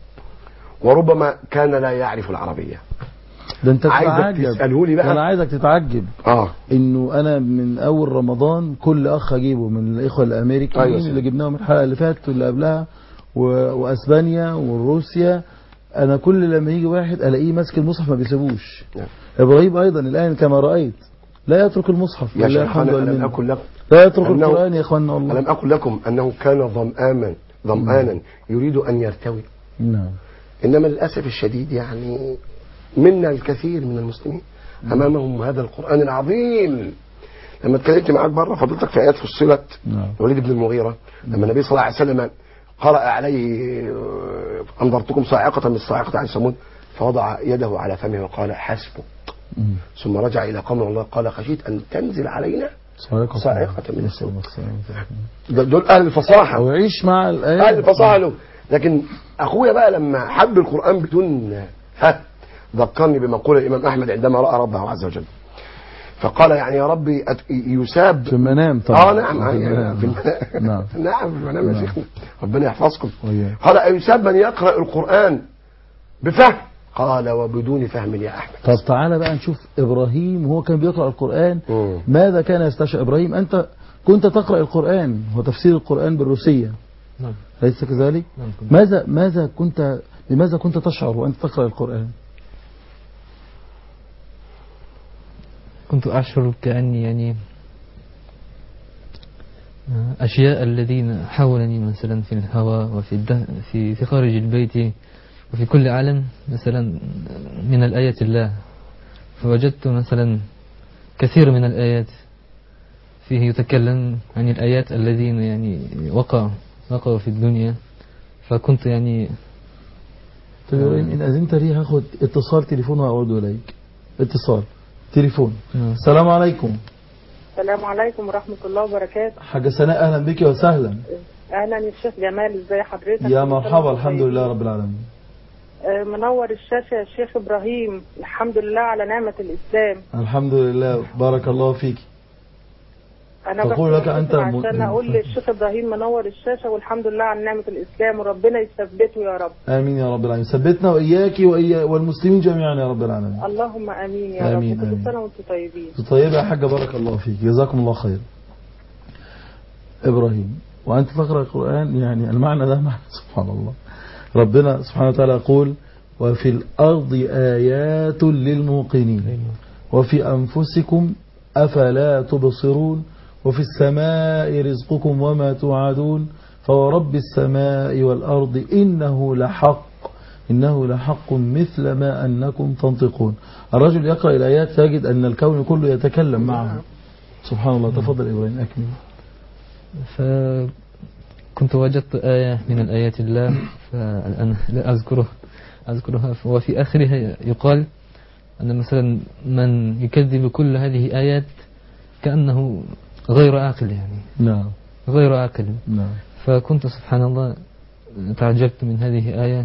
وربما كان لا يعرف العربية. ده انت عايزك تتعجب. تسأله لي بقى. انا عايزك تتعجب اه انه انا من اول رمضان كل اخ اجيبه من الاخوه الامريكيين أيوة سيدي. اللي جبناهم الحلقه اللي فاتت واللي قبلها و... واسبانيا وروسيا، انا كل لما يجي واحد الاقيه ماسك المصحف ما بيسيبوش. نعم. ابراهيم ايضا الان كما رايت لا يترك المصحف. يا لله شيخ الحمد انا ألم والمنة. اقل لكم لا يترك أنه- القران يا اخوانا والله. ألم أقل لكم أنه كان ظمآنا ظمآنا يريد أن يرتوي. نعم. إنما للأسف الشديد يعني منا الكثير من المسلمين أمامهم هذا القرآن العظيم. لما اتكلمت معاك بره فضلتك في آيات فصلت نعم. الوليد بن المغيرة لما النبي صلى الله عليه وسلم قرأ عليه أنذرتكم صاعقة من الصاعقة على ثمود فوضع يده على فمه وقال حسبك. مم. ثم رجع إلى قوم الله قال خشيت أن تنزل علينا صاعقة صاعقة من السوء. السماء. دول أهل الفصاحة او يعيش مع أهل الايات. الفصاحة له. لكن أخويا بقى لما حب القرآن بدون ها ذكرني بمقولة الإمام أحمد عندما رأى ربه عز وجل فقال يعني يا ربي أت- يساب في المنام طبعا. اه نعم في في المنام. المنام نعم. نعم في المنام يا نعم. شيخنا ربنا يحفظكم. وإياك. قال أيساب من يقرأ القرآن بفهم قال وبدون فهم يا أحمد. طب تعالى بقى نشوف إبراهيم وهو كان بيقرأ القرآن مم. ماذا كان يستشعر. إبراهيم أنت كنت تقرأ القرآن وتفسير القرآن بالروسية نعم. ليس كذلك؟ نعم كنت. ماذا ماذا كنت بماذا كنت تشعر وأنت تقرأ القرآن؟ كنت أشعر كأني يعني أشياء الذين حولني مثلا في الهواء وفي الده في في خارج البيت وفي كل عالم مثلا من الآيات الله. فوجدت مثلا كثير من الآيات فيه يتكلم عن الآيات الذين يعني وقع وقعوا في الدنيا. فكنت يعني طيب إبراهيم إن أذنت لي هاخد اتصال تليفون وأعود إليك. اتصال تليفون. نعم. السلام عليكم. السلام عليكم ورحمة الله وبركاته. حاجة سناء أهلا بك وسهلا. أهلا يا شيخ جمال، ازي حضرتك؟ يا مرحبا الحمد لله رب العالمين. آه، منور الشاشة يا شيخ إبراهيم، الحمد لله على نعمة الإسلام. الحمد لله بارك الله فيك. أنا تقول بس لك أنت عشان م- أقول للشيخ إبراهيم منور الشاشة والحمد لله على نعمة الإسلام وربنا يثبته يا رب. آمين يا رب العالمين. ثبتنا وإياك وإيا والمسلمين جميعا يا رب العالمين. اللهم آمين يا آمين، رب. آمين. كل سنة وأنتم طيبين. طيبة يا حاجة بارك الله فيك جزاكم الله خير. إبراهيم وأنت تقرأ القرآن يعني المعنى ده معنى سبحان الله. ربنا سبحانه وتعالى يقول وفي الأرض آيات للموقنين وفي أنفسكم أفلا تبصرون وفي السماء رزقكم وما توعدون فورب السماء والأرض إنه لحق إنه لحق مثل ما أنكم تنطقون. الرجل يقرأ الآيات فيجد أن الكون كله يتكلم معه. سبحان الله. تفضل إبراهيم أكمل. فكنت وجدت آية من الآيات الله فالآن لا أذكره أذكرها. وفي آخرها يقال أن مثلا من يكذب كل هذه آيات كأنه غير عاقل يعني. نعم. غير عاقل. نعم. فكنت سبحان الله تعجبت من هذه آية،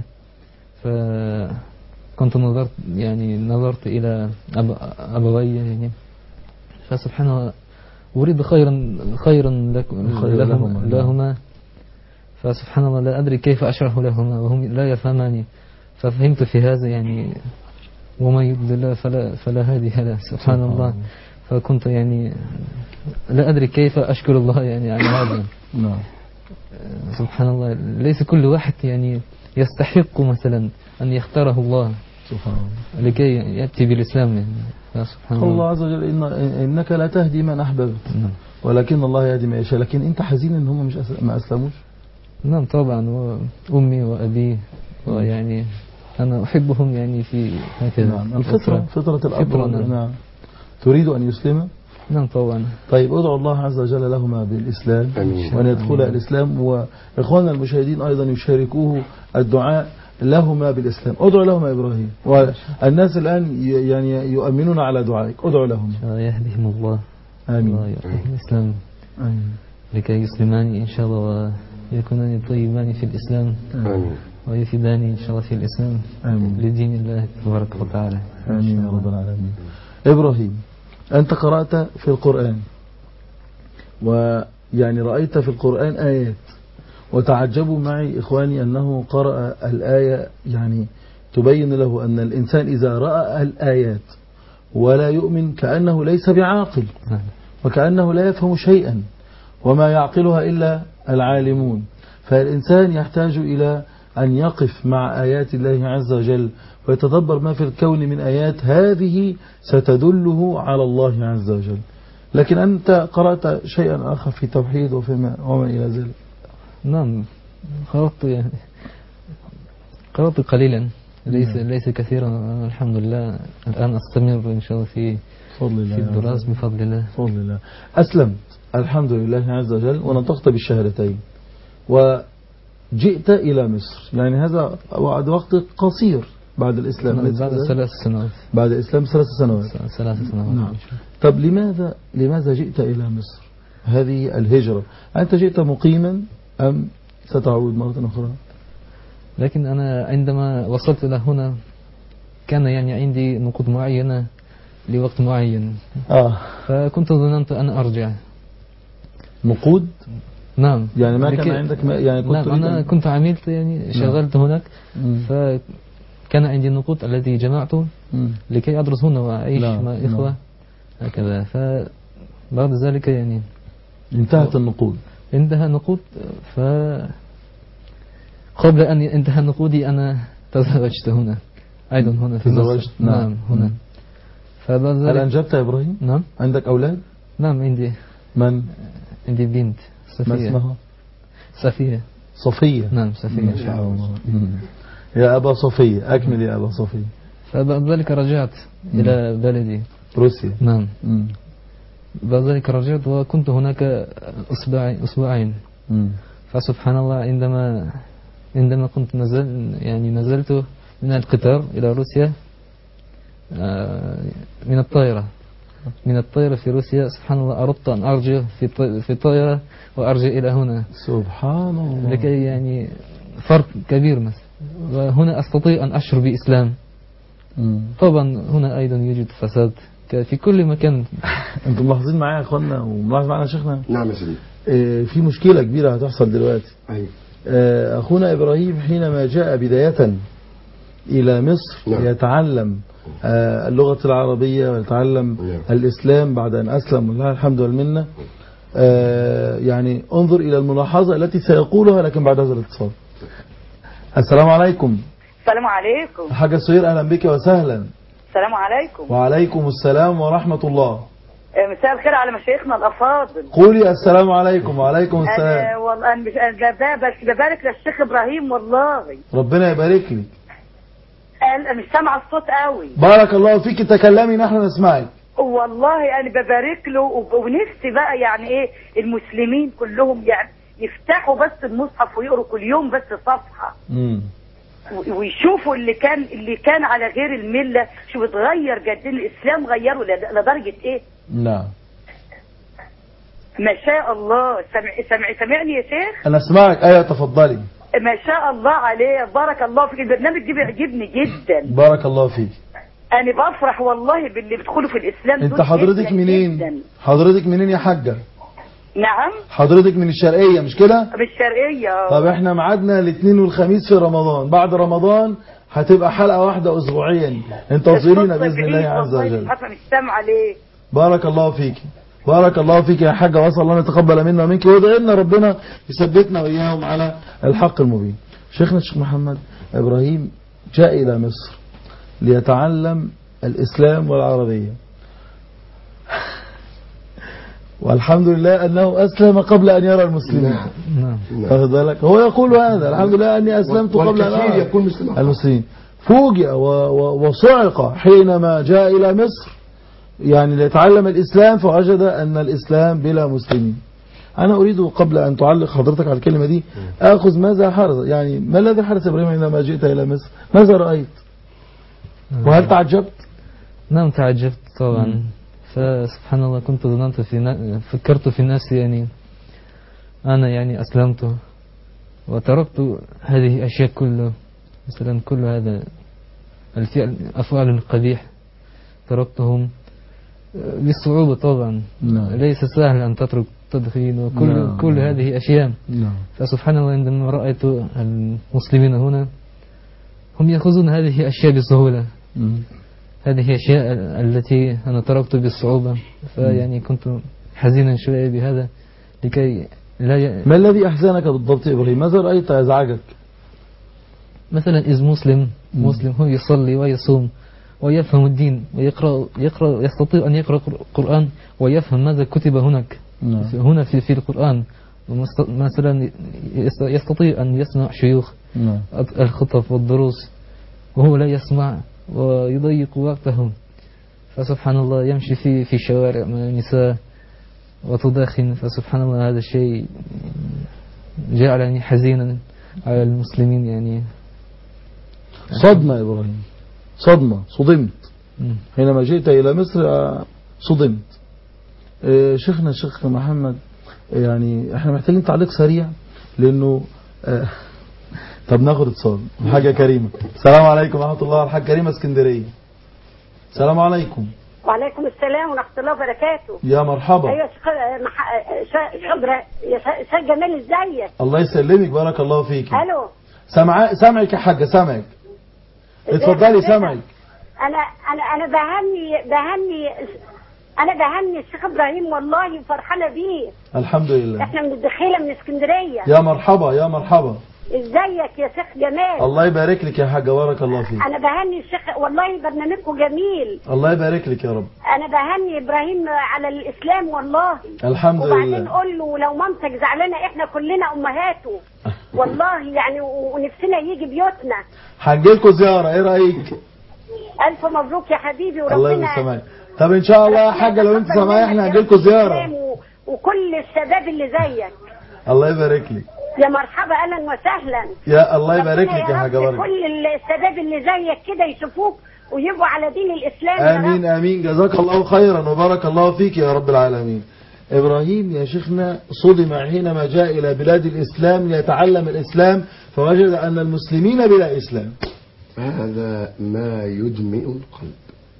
فكنت نظرت يعني نظرت إلى أب أبوي يعني، فسبحان الله أريد خيرا خيرا لهما, لهما فسبحان الله لا أدري كيف أشرح لهما وهم لا يفهماني. ففهمت في هذا يعني وما يضل الله فلا, فلا هادي له سبحان الله. فكنت يعني لا أدري كيف أشكر الله يعني على هذا. نعم. سبحان الله ليس كل واحد يعني يستحق مثلا أن يختاره الله سبحان الله لكي يأتي بالإسلام يعني. سبحان الله. الله عز وجل إن إنك لا تهدي من أحببت ولكن الله يهدي من يشاء. لكن أنت حزين إن هم مش أس... ما أسلموش؟ نعم طبعا، وأمي وأبي ويعني أنا أحبهم يعني في هكذا. نعم. الفطرة فطرة الأب. نعم. نعم. تريد أن يسلم؟ نعم طبعا. طيب ادعو الله عز وجل لهما بالإسلام وأن يدخل الإسلام، وإخواننا المشاهدين أيضا يشاركوه الدعاء لهما بالإسلام. ادعو لهما إبراهيم، والناس الآن يعني يؤمنون على دعائك. ادعو لهما يهديهم الله. آمين. الله يعطيهم الإسلام. آمين. لكي يسلمان إن شاء الله ويكونان طيبان في الإسلام. آمين. ويفيدان إن شاء الله في الإسلام. آمين. لدين الله تبارك وتعالى. آمين يا رب العالمين. إبراهيم، أنت قرأت في القرآن ويعني رأيت في القرآن آيات، وتعجبوا معي إخواني أنه قرأ الآية يعني تبين له أن الإنسان إذا رأى الآيات ولا يؤمن كأنه ليس بعاقل وكأنه لا يفهم شيئا، وما يعقلها إلا العالمون. فالإنسان يحتاج إلى أن يقف مع آيات الله عز وجل ويتدبر ما في الكون من آيات، هذه ستدله على الله عز وجل. لكن أنت قرأت شيئا آخر في توحيد وفيما وما إلى ذلك. نعم قرأت يعني قرأت قليلا ليس ليس كثيرا. الحمد لله الآن أستمر إن شاء الله في فضل الله في الدراسة بفضل الله. فضل الله. أسلمت الحمد لله عز وجل ونطقت بالشهادتين وجئت إلى مصر، يعني هذا بعد وقت قصير بعد الإسلام. بعد ثلاث سنوات. بعد الإسلام ثلاث سنوات. ثلاث سنوات. نعم. طب لماذا لماذا جئت إلى مصر هذه الهجرة؟ أنت جئت مقيما أم ستعود مرة أخرى؟ لكن أنا عندما وصلت إلى هنا كان يعني عندي نقود معينة لوقت معين. آه. فكنت ظننت أن أرجع. نقود؟ نعم. يعني ما كان عندك ما يعني كنت نعم أنا أن... كنت عملت يعني شغلت هناك. مم. فكان عندي النقود التي جمعته مم. لكي أدرس هنا وأعيش لا. مع إخوة. لا. هكذا. فبعد ذلك يعني انتهت النقود. انتهى النقود. ف قبل أن انتهى نقودي أنا تزوجت هنا أيضا هنا في مصر. نعم. نعم هنا. فبعد ذلك هل أنجبت يا إبراهيم؟ نعم. عندك أولاد؟ نعم عندي. من؟ عندي بنت صفية. ما اسمها؟ صفية. صفية. نعم صفية. ما شاء الله. يا أبا صفية أكمل يا أبا صفية. فبعد ذلك رجعت مم. إلى بلدي روسيا. نعم. مم. بعد ذلك رجعت وكنت هناك أسبوعين أسبوعين. مم. فسبحان الله عندما عندما كنت نزل يعني نزلت من القطار إلى روسيا من الطائرة من الطائرة في روسيا سبحان الله أردت أن أرجع في في الطائرة وأرجع إلى هنا. سبحان الله. لكي يعني فرق كبير مثلا، وهنا أستطيع أن أشعر بإسلام. مم. طبعا هنا أيضا يوجد فساد في كل مكان. أنتم ملاحظين معايا يا أخوانا وملاحظ معنا شيخنا؟ نعم يا سيدي. آه في مشكلة كبيرة هتحصل دلوقتي. أيوة. آه أخونا إبراهيم حينما جاء بداية إلى مصر نعم. يتعلم آه اللغة العربية ويتعلم نعم. الإسلام بعد أن أسلم والله الحمد والمنة. آه يعني انظر إلى الملاحظة التي سيقولها لكن بعد هذا الاتصال. السلام عليكم. السلام عليكم. حاجة سهير أهلا بك وسهلا. السلام عليكم. وعليكم السلام ورحمة الله. مساء الخير على مشايخنا الأفاضل. قولي السلام عليكم. وعليكم السلام. أنا والله أنا مش أنا بس ببارك للشيخ إبراهيم والله. ربنا يبارك لي. انا مش سامعه الصوت قوي. بارك الله فيك، تكلمي نحن نسمعك. والله انا ببارك له، ونفسي بقى يعني ايه المسلمين كلهم يعني يفتحوا بس المصحف ويقروا كل يوم بس صفحه. امم ويشوفوا اللي كان اللي كان على غير المله، شو اتغير جد الاسلام غيره لدرجه ايه؟ نعم. ما شاء الله. سمع سمع سمعني يا شيخ؟ انا اسمعك. ايوه تفضلي. ما شاء الله عليه، بارك الله فيك. البرنامج ده بيعجبني جدا. بارك الله فيك. انا بفرح والله باللي بيدخلوا في الاسلام. انت حضرتك منين؟ جداً. حضرتك منين يا حاجه؟ نعم. حضرتك من الشرقيه مش كده؟ من الشرقيه. طب احنا ميعادنا الاثنين والخميس في رمضان، بعد رمضان هتبقى حلقه واحده اسبوعيا، انتظرينا باذن الله عز وجل. مش سامعه ليه. بارك الله فيك. بارك الله فيك يا حاجه، واسال الله ان يتقبل منا ومنك، ويدعي لنا ربنا يثبتنا واياهم على الحق المبين. شيخنا الشيخ محمد ابراهيم جاء الى مصر ليتعلم الاسلام والعربيه، والحمد لله انه اسلم قبل ان يرى المسلمين. نعم. واخد بالك؟ هو يقول هذا، الحمد لله اني اسلمت قبل ان ارى يكون مسلم المسلمين. فوجئ وصعق حينما جاء الى مصر يعني ليتعلم الإسلام، فوجد أن الإسلام بلا مسلمين. أنا أريد قبل أن تعلق حضرتك على الكلمة دي أخذ ماذا حدث، يعني ما الذي حدث إبراهيم عندما جئت إلى مصر؟ ماذا رأيت؟ وهل تعجبت؟ نعم تعجبت طبعا. فسبحان الله كنت ظننت في نا... فكرت في نفسي يعني أنا يعني أسلمت وتركت هذه الأشياء كله، مثلا كل هذا الفعل أفعال القبيح تركتهم بصعوبة طبعا. نعم. ليس سهل أن تترك التدخين وكل نعم. كل هذه أشياء. نعم. فسبحان الله عندما رأيت المسلمين هنا هم يأخذون هذه الأشياء بسهولة. مم. هذه أشياء التي أنا تركت بالصعوبة، فيعني كنت حزينا شوية بهذا لكي لا ي... ما الذي أحزنك بالضبط إبراهيم؟ ماذا رأيت يزعجك؟ مثلا إذ مسلم مسلم هو يصلي ويصوم ويفهم الدين ويقرأ يقرأ يستطيع أن يقرأ القرآن ويفهم ماذا كتب هناك. نعم. هنا في في القرآن مثلا يستطيع أن يسمع شيوخ. نعم. الخطب والدروس وهو لا يسمع ويضيق وقته. فسبحان الله يمشي في في الشوارع مع النساء وتدخن. فسبحان الله هذا الشيء جعلني حزينا على المسلمين يعني. صدمة إبراهيم، صدمة، صدمت حينما جئت إلى مصر، صدمت. شيخنا الشيخ محمد يعني احنا محتاجين تعليق سريع لأنه اه طب ناخد اتصال. الحاجة كريمة. السلام عليكم ورحمة الله. الحاجة كريمة اسكندرية. السلام عليكم. وعليكم السلام ورحمة الله وبركاته. يا مرحبا. ايوه شبرا يا شيخ جمال ازيك؟ الله يسلمك، بارك الله فيك. الو. سامع سامعك يا حاجة، سامعك. اتفضلي سامعك. انا انا انا بهني بهني انا بهني الشيخ ابراهيم والله وفرحانه بيه. الحمد لله. احنا من الدخيله من اسكندريه. يا مرحبا يا مرحبا. ازيك يا شيخ جمال؟ الله يبارك لك يا حاجه، بارك الله فيك. انا بهني الشيخ والله برنامجكم جميل. الله يبارك لك يا رب. انا بهني ابراهيم على الاسلام والله. الحمد لله. وبعدين قول له لو مامتك زعلانه احنا كلنا امهاته والله يعني، ونفسنا يجي بيوتنا. هنجي لكم زياره، ايه رايك؟ الف مبروك يا حبيبي وربنا. الله يسامحك. طب ان شاء الله يا حاجه لو انت سامعه احنا هنجي لكم زياره. وكل الشباب اللي زيك. الله يبارك لك. يا مرحبا اهلا وسهلا. يا الله يبارك لك يا حاجه. بارك. كل الشباب اللي زيك كده يشوفوك ويبقوا على دين الاسلام. امين امين، جزاك الله خيرا وبارك الله فيك يا رب العالمين. إبراهيم يا شيخنا صدم حينما جاء إلى بلاد الإسلام ليتعلم الإسلام، فوجد أن المسلمين بلا إسلام. هذا ما يدمئ القلب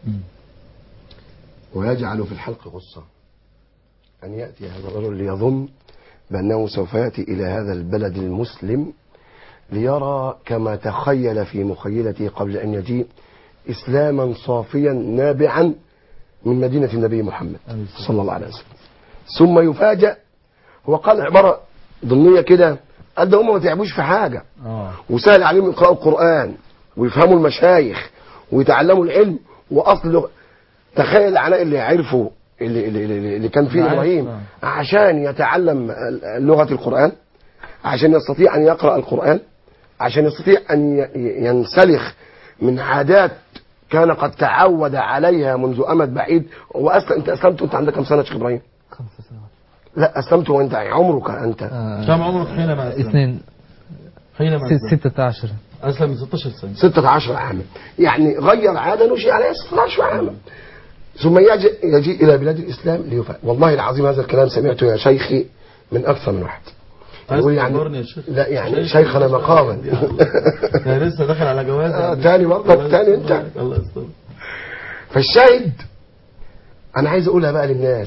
ويجعل في الحلق غصة، أن يأتي هذا الرجل ليظن بأنه سوف يأتي إلى هذا البلد المسلم ليرى كما تخيل في مخيلته قبل أن يجيء إسلاما صافيا نابعا من مدينة النبي محمد صلى الله عليه وسلم، ثم يفاجأ. هو قال عبارة ضمنية كده، قال ده هم ما تعبوش في حاجة وسهل عليهم يقرأوا القرآن ويفهموا المشايخ ويتعلموا العلم وأصل. تخيل العناء اللي عرفوا اللي, اللي, اللي كان فيه إبراهيم عشان يتعلم لغة القرآن، عشان يستطيع أن يقرأ القرآن، عشان يستطيع أن ينسلخ من عادات كان قد تعود عليها منذ أمد بعيد. وأصلا أنت أسلمت وأنت عندك كم سنة يا شيخ إبراهيم؟ خمس سنوات. لا أسلمت وأنت عمرك أنت آه كم عمرك حينما أسلم؟ اثنين حينما أسلم ستة عشر. أسلم من ستة عشر سنة. ستة عشر عاما، يعني غير عادة نشئ عليها ستة عشر عاما، ثم يجي, يجي إلى بلاد الإسلام ليفعل. والله العظيم هذا الكلام سمعته يا شيخي من أكثر من واحد. يقول يعني لا يعني شيخنا مقاما يعني لسه داخل على جواز آه تاني برضك تاني انت. الله يستر. فالشاهد انا عايز اقولها بقى للناس،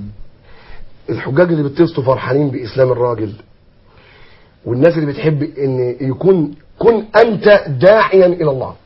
الحجاج اللي بيتصلوا فرحانين باسلام الراجل، والناس اللي بتحب ان يكون كن انت داعيا الى الله.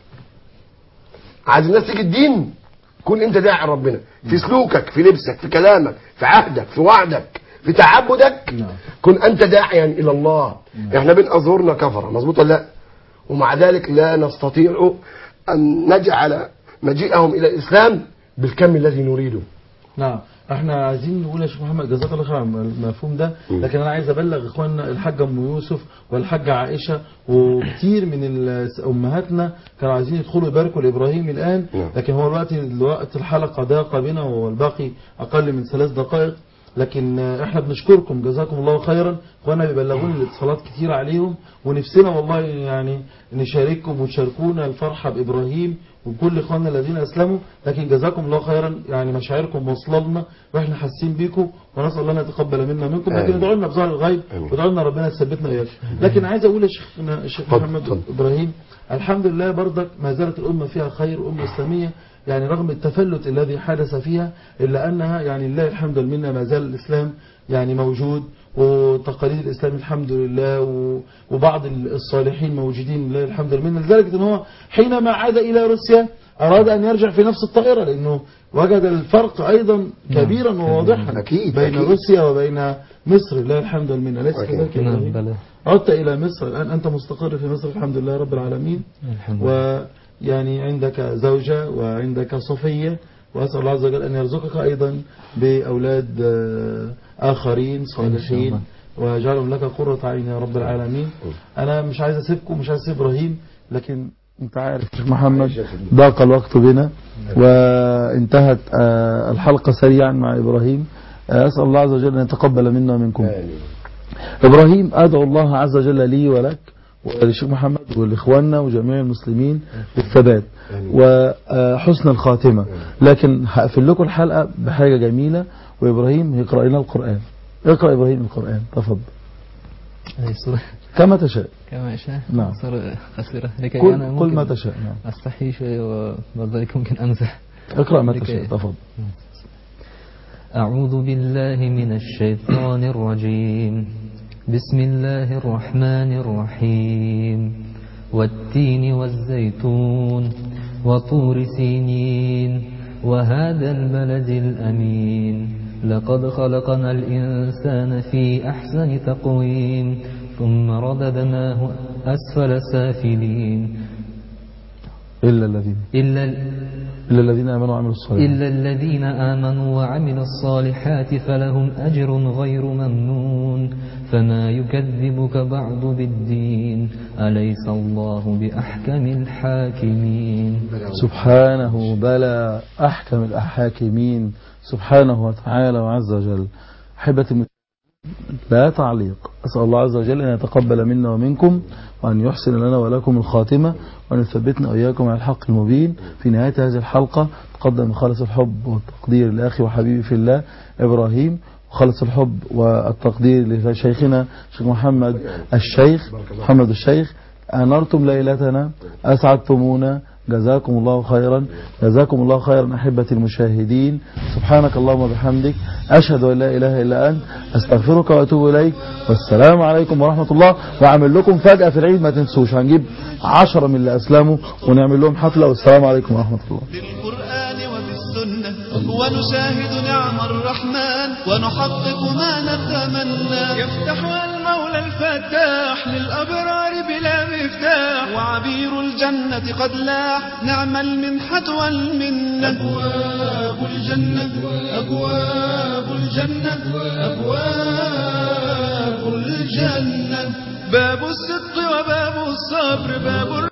عايز الناس تيجي الدين، كن انت داعي لربنا في سلوكك، في لبسك، في كلامك، في عهدك، في وعدك، في تعبدك. نعم. كن أنت داعيا إلى الله. نعم. إحنا بين أظهرنا كفرة، مظبوط ولا لا؟ ومع ذلك لا نستطيع أن نجعل مجيئهم إلى الإسلام بالكم الذي نريده. نعم. احنا عايزين نقول يا شيخ محمد جزاك الله خير على المفهوم ده، لكن انا عايز ابلغ اخواننا الحاجه ام يوسف والحاجه عائشه وكتير من امهاتنا كانوا عايزين يدخلوا يباركوا لابراهيم الان، لكن هو الوقت الوقت الحلقه ضاق بنا والباقي اقل من ثلاث دقائق. لكن احنا بنشكركم جزاكم الله خيرا. اخوانا بيبلغوني الاتصالات كتير عليهم، ونفسنا والله يعني نشارككم وتشاركونا الفرحه بابراهيم وكل اخواننا الذين اسلموا، لكن جزاكم الله خيرا. يعني مشاعركم واصله لنا واحنا حاسين بيكم، ونسال الله ان يتقبل منا منكم، لكن ادعوا لنا بظاهر الغيب وادعوا لنا ربنا يثبتنا واياكم. لكن عايز اقول يا شيخنا الشيخ محمد ابراهيم، الحمد لله برضك ما زالت الامه فيها خير، امه اسلاميه يعني رغم التفلت الذي حدث فيها، إلا أنها يعني لله الحمد والمنة ما زال الإسلام يعني موجود، وتقاليد الإسلام الحمد لله، وبعض الصالحين موجودين لله الحمد والمنة، لذلك أنه هو حينما عاد إلى روسيا أراد أن يرجع في نفس الطائرة، لأنه وجد الفرق أيضا كبيرا وواضحا أكيد بين أكيد. روسيا وبين مصر لله الحمد والمنة. ليس كذلك يا إبراهيم؟ عدت إلى مصر الآن، أنت مستقر في مصر الحمد لله رب العالمين، و يعني عندك زوجة وعندك صفية، وأسأل الله عز وجل أن يرزقك أيضا بأولاد آخرين صالحين ويجعلهم لك قرة عين يا رب العالمين. أنا مش عايز أسيبكم، مش عايز أسيب إبراهيم، لكن أنت عارف شيخ محمد ضاق الوقت بنا وانتهت الحلقة سريعا مع إبراهيم. أسأل الله عز وجل أن يتقبل منا ومنكم. إبراهيم أدعو الله عز وجل لي ولك وللشيخ محمد والإخواننا وجميع المسلمين بالثبات وحسن الخاتمة. لكن هقفل لكم الحلقة بحاجة جميلة، وإبراهيم يقرأ لنا القرآن. اقرأ إبراهيم القرآن تفضل. كما تشاء كما يشاء. نعم. صار قصيرة لكي قل, أنا قل ما تشاء. نعم. أستحي شوي وبذلك ممكن أمزح. اقرأ ما تشاء تفضل. أعوذ بالله من الشيطان الرجيم. بسم الله الرحمن الرحيم. والتين والزيتون وطور سينين وهذا البلد الأمين لقد خلقنا الإنسان في أحسن تقويم ثم رددناه أسفل سافلين إلا الذين إلا, إلا الذين آمنوا وعملوا الصالحات إلا الذين آمنوا وعملوا الصالحات فلهم أجر غير ممنون فما يكذبك بعد بالدين أليس الله بأحكم الحاكمين. سبحانه بلى أحكم الحاكمين سبحانه وتعالى وعز وجل. أحبتي لا تعليق. أسأل الله عز وجل أن يتقبل منا ومنكم وأن يحسن لنا ولكم الخاتمة وأن يثبتنا وإياكم على الحق المبين. في نهاية هذه الحلقة تقدم خالص الحب والتقدير لأخي وحبيبي في الله إبراهيم، وخالص الحب والتقدير لشيخنا شيخ محمد الشيخ محمد الشيخ. أنرتم ليلتنا، أسعدتمونا، جزاكم الله خيرا. جزاكم الله خيرا أحبتي المشاهدين. سبحانك اللهم وبحمدك أشهد أن لا إله إلا أنت أستغفرك وأتوب إليك، والسلام عليكم ورحمة الله. وأعمل لكم فجأة في العيد ما تنسوش، هنجيب عشرة من اللي أسلموا ونعمل لهم حفلة، والسلام عليكم ورحمة الله. بالقرآن وبالسنة ونشاهد نعم الرحمن ونحقق ما نتمنى. يفتح المولى الفتاح للأبرار بلا مفتاح، وعبير الجنة قد لاح نعم المنحة والمنة. أبواب الجنة أبواب الجنة أبواب الجنة، باب الصدق وباب الصبر، باب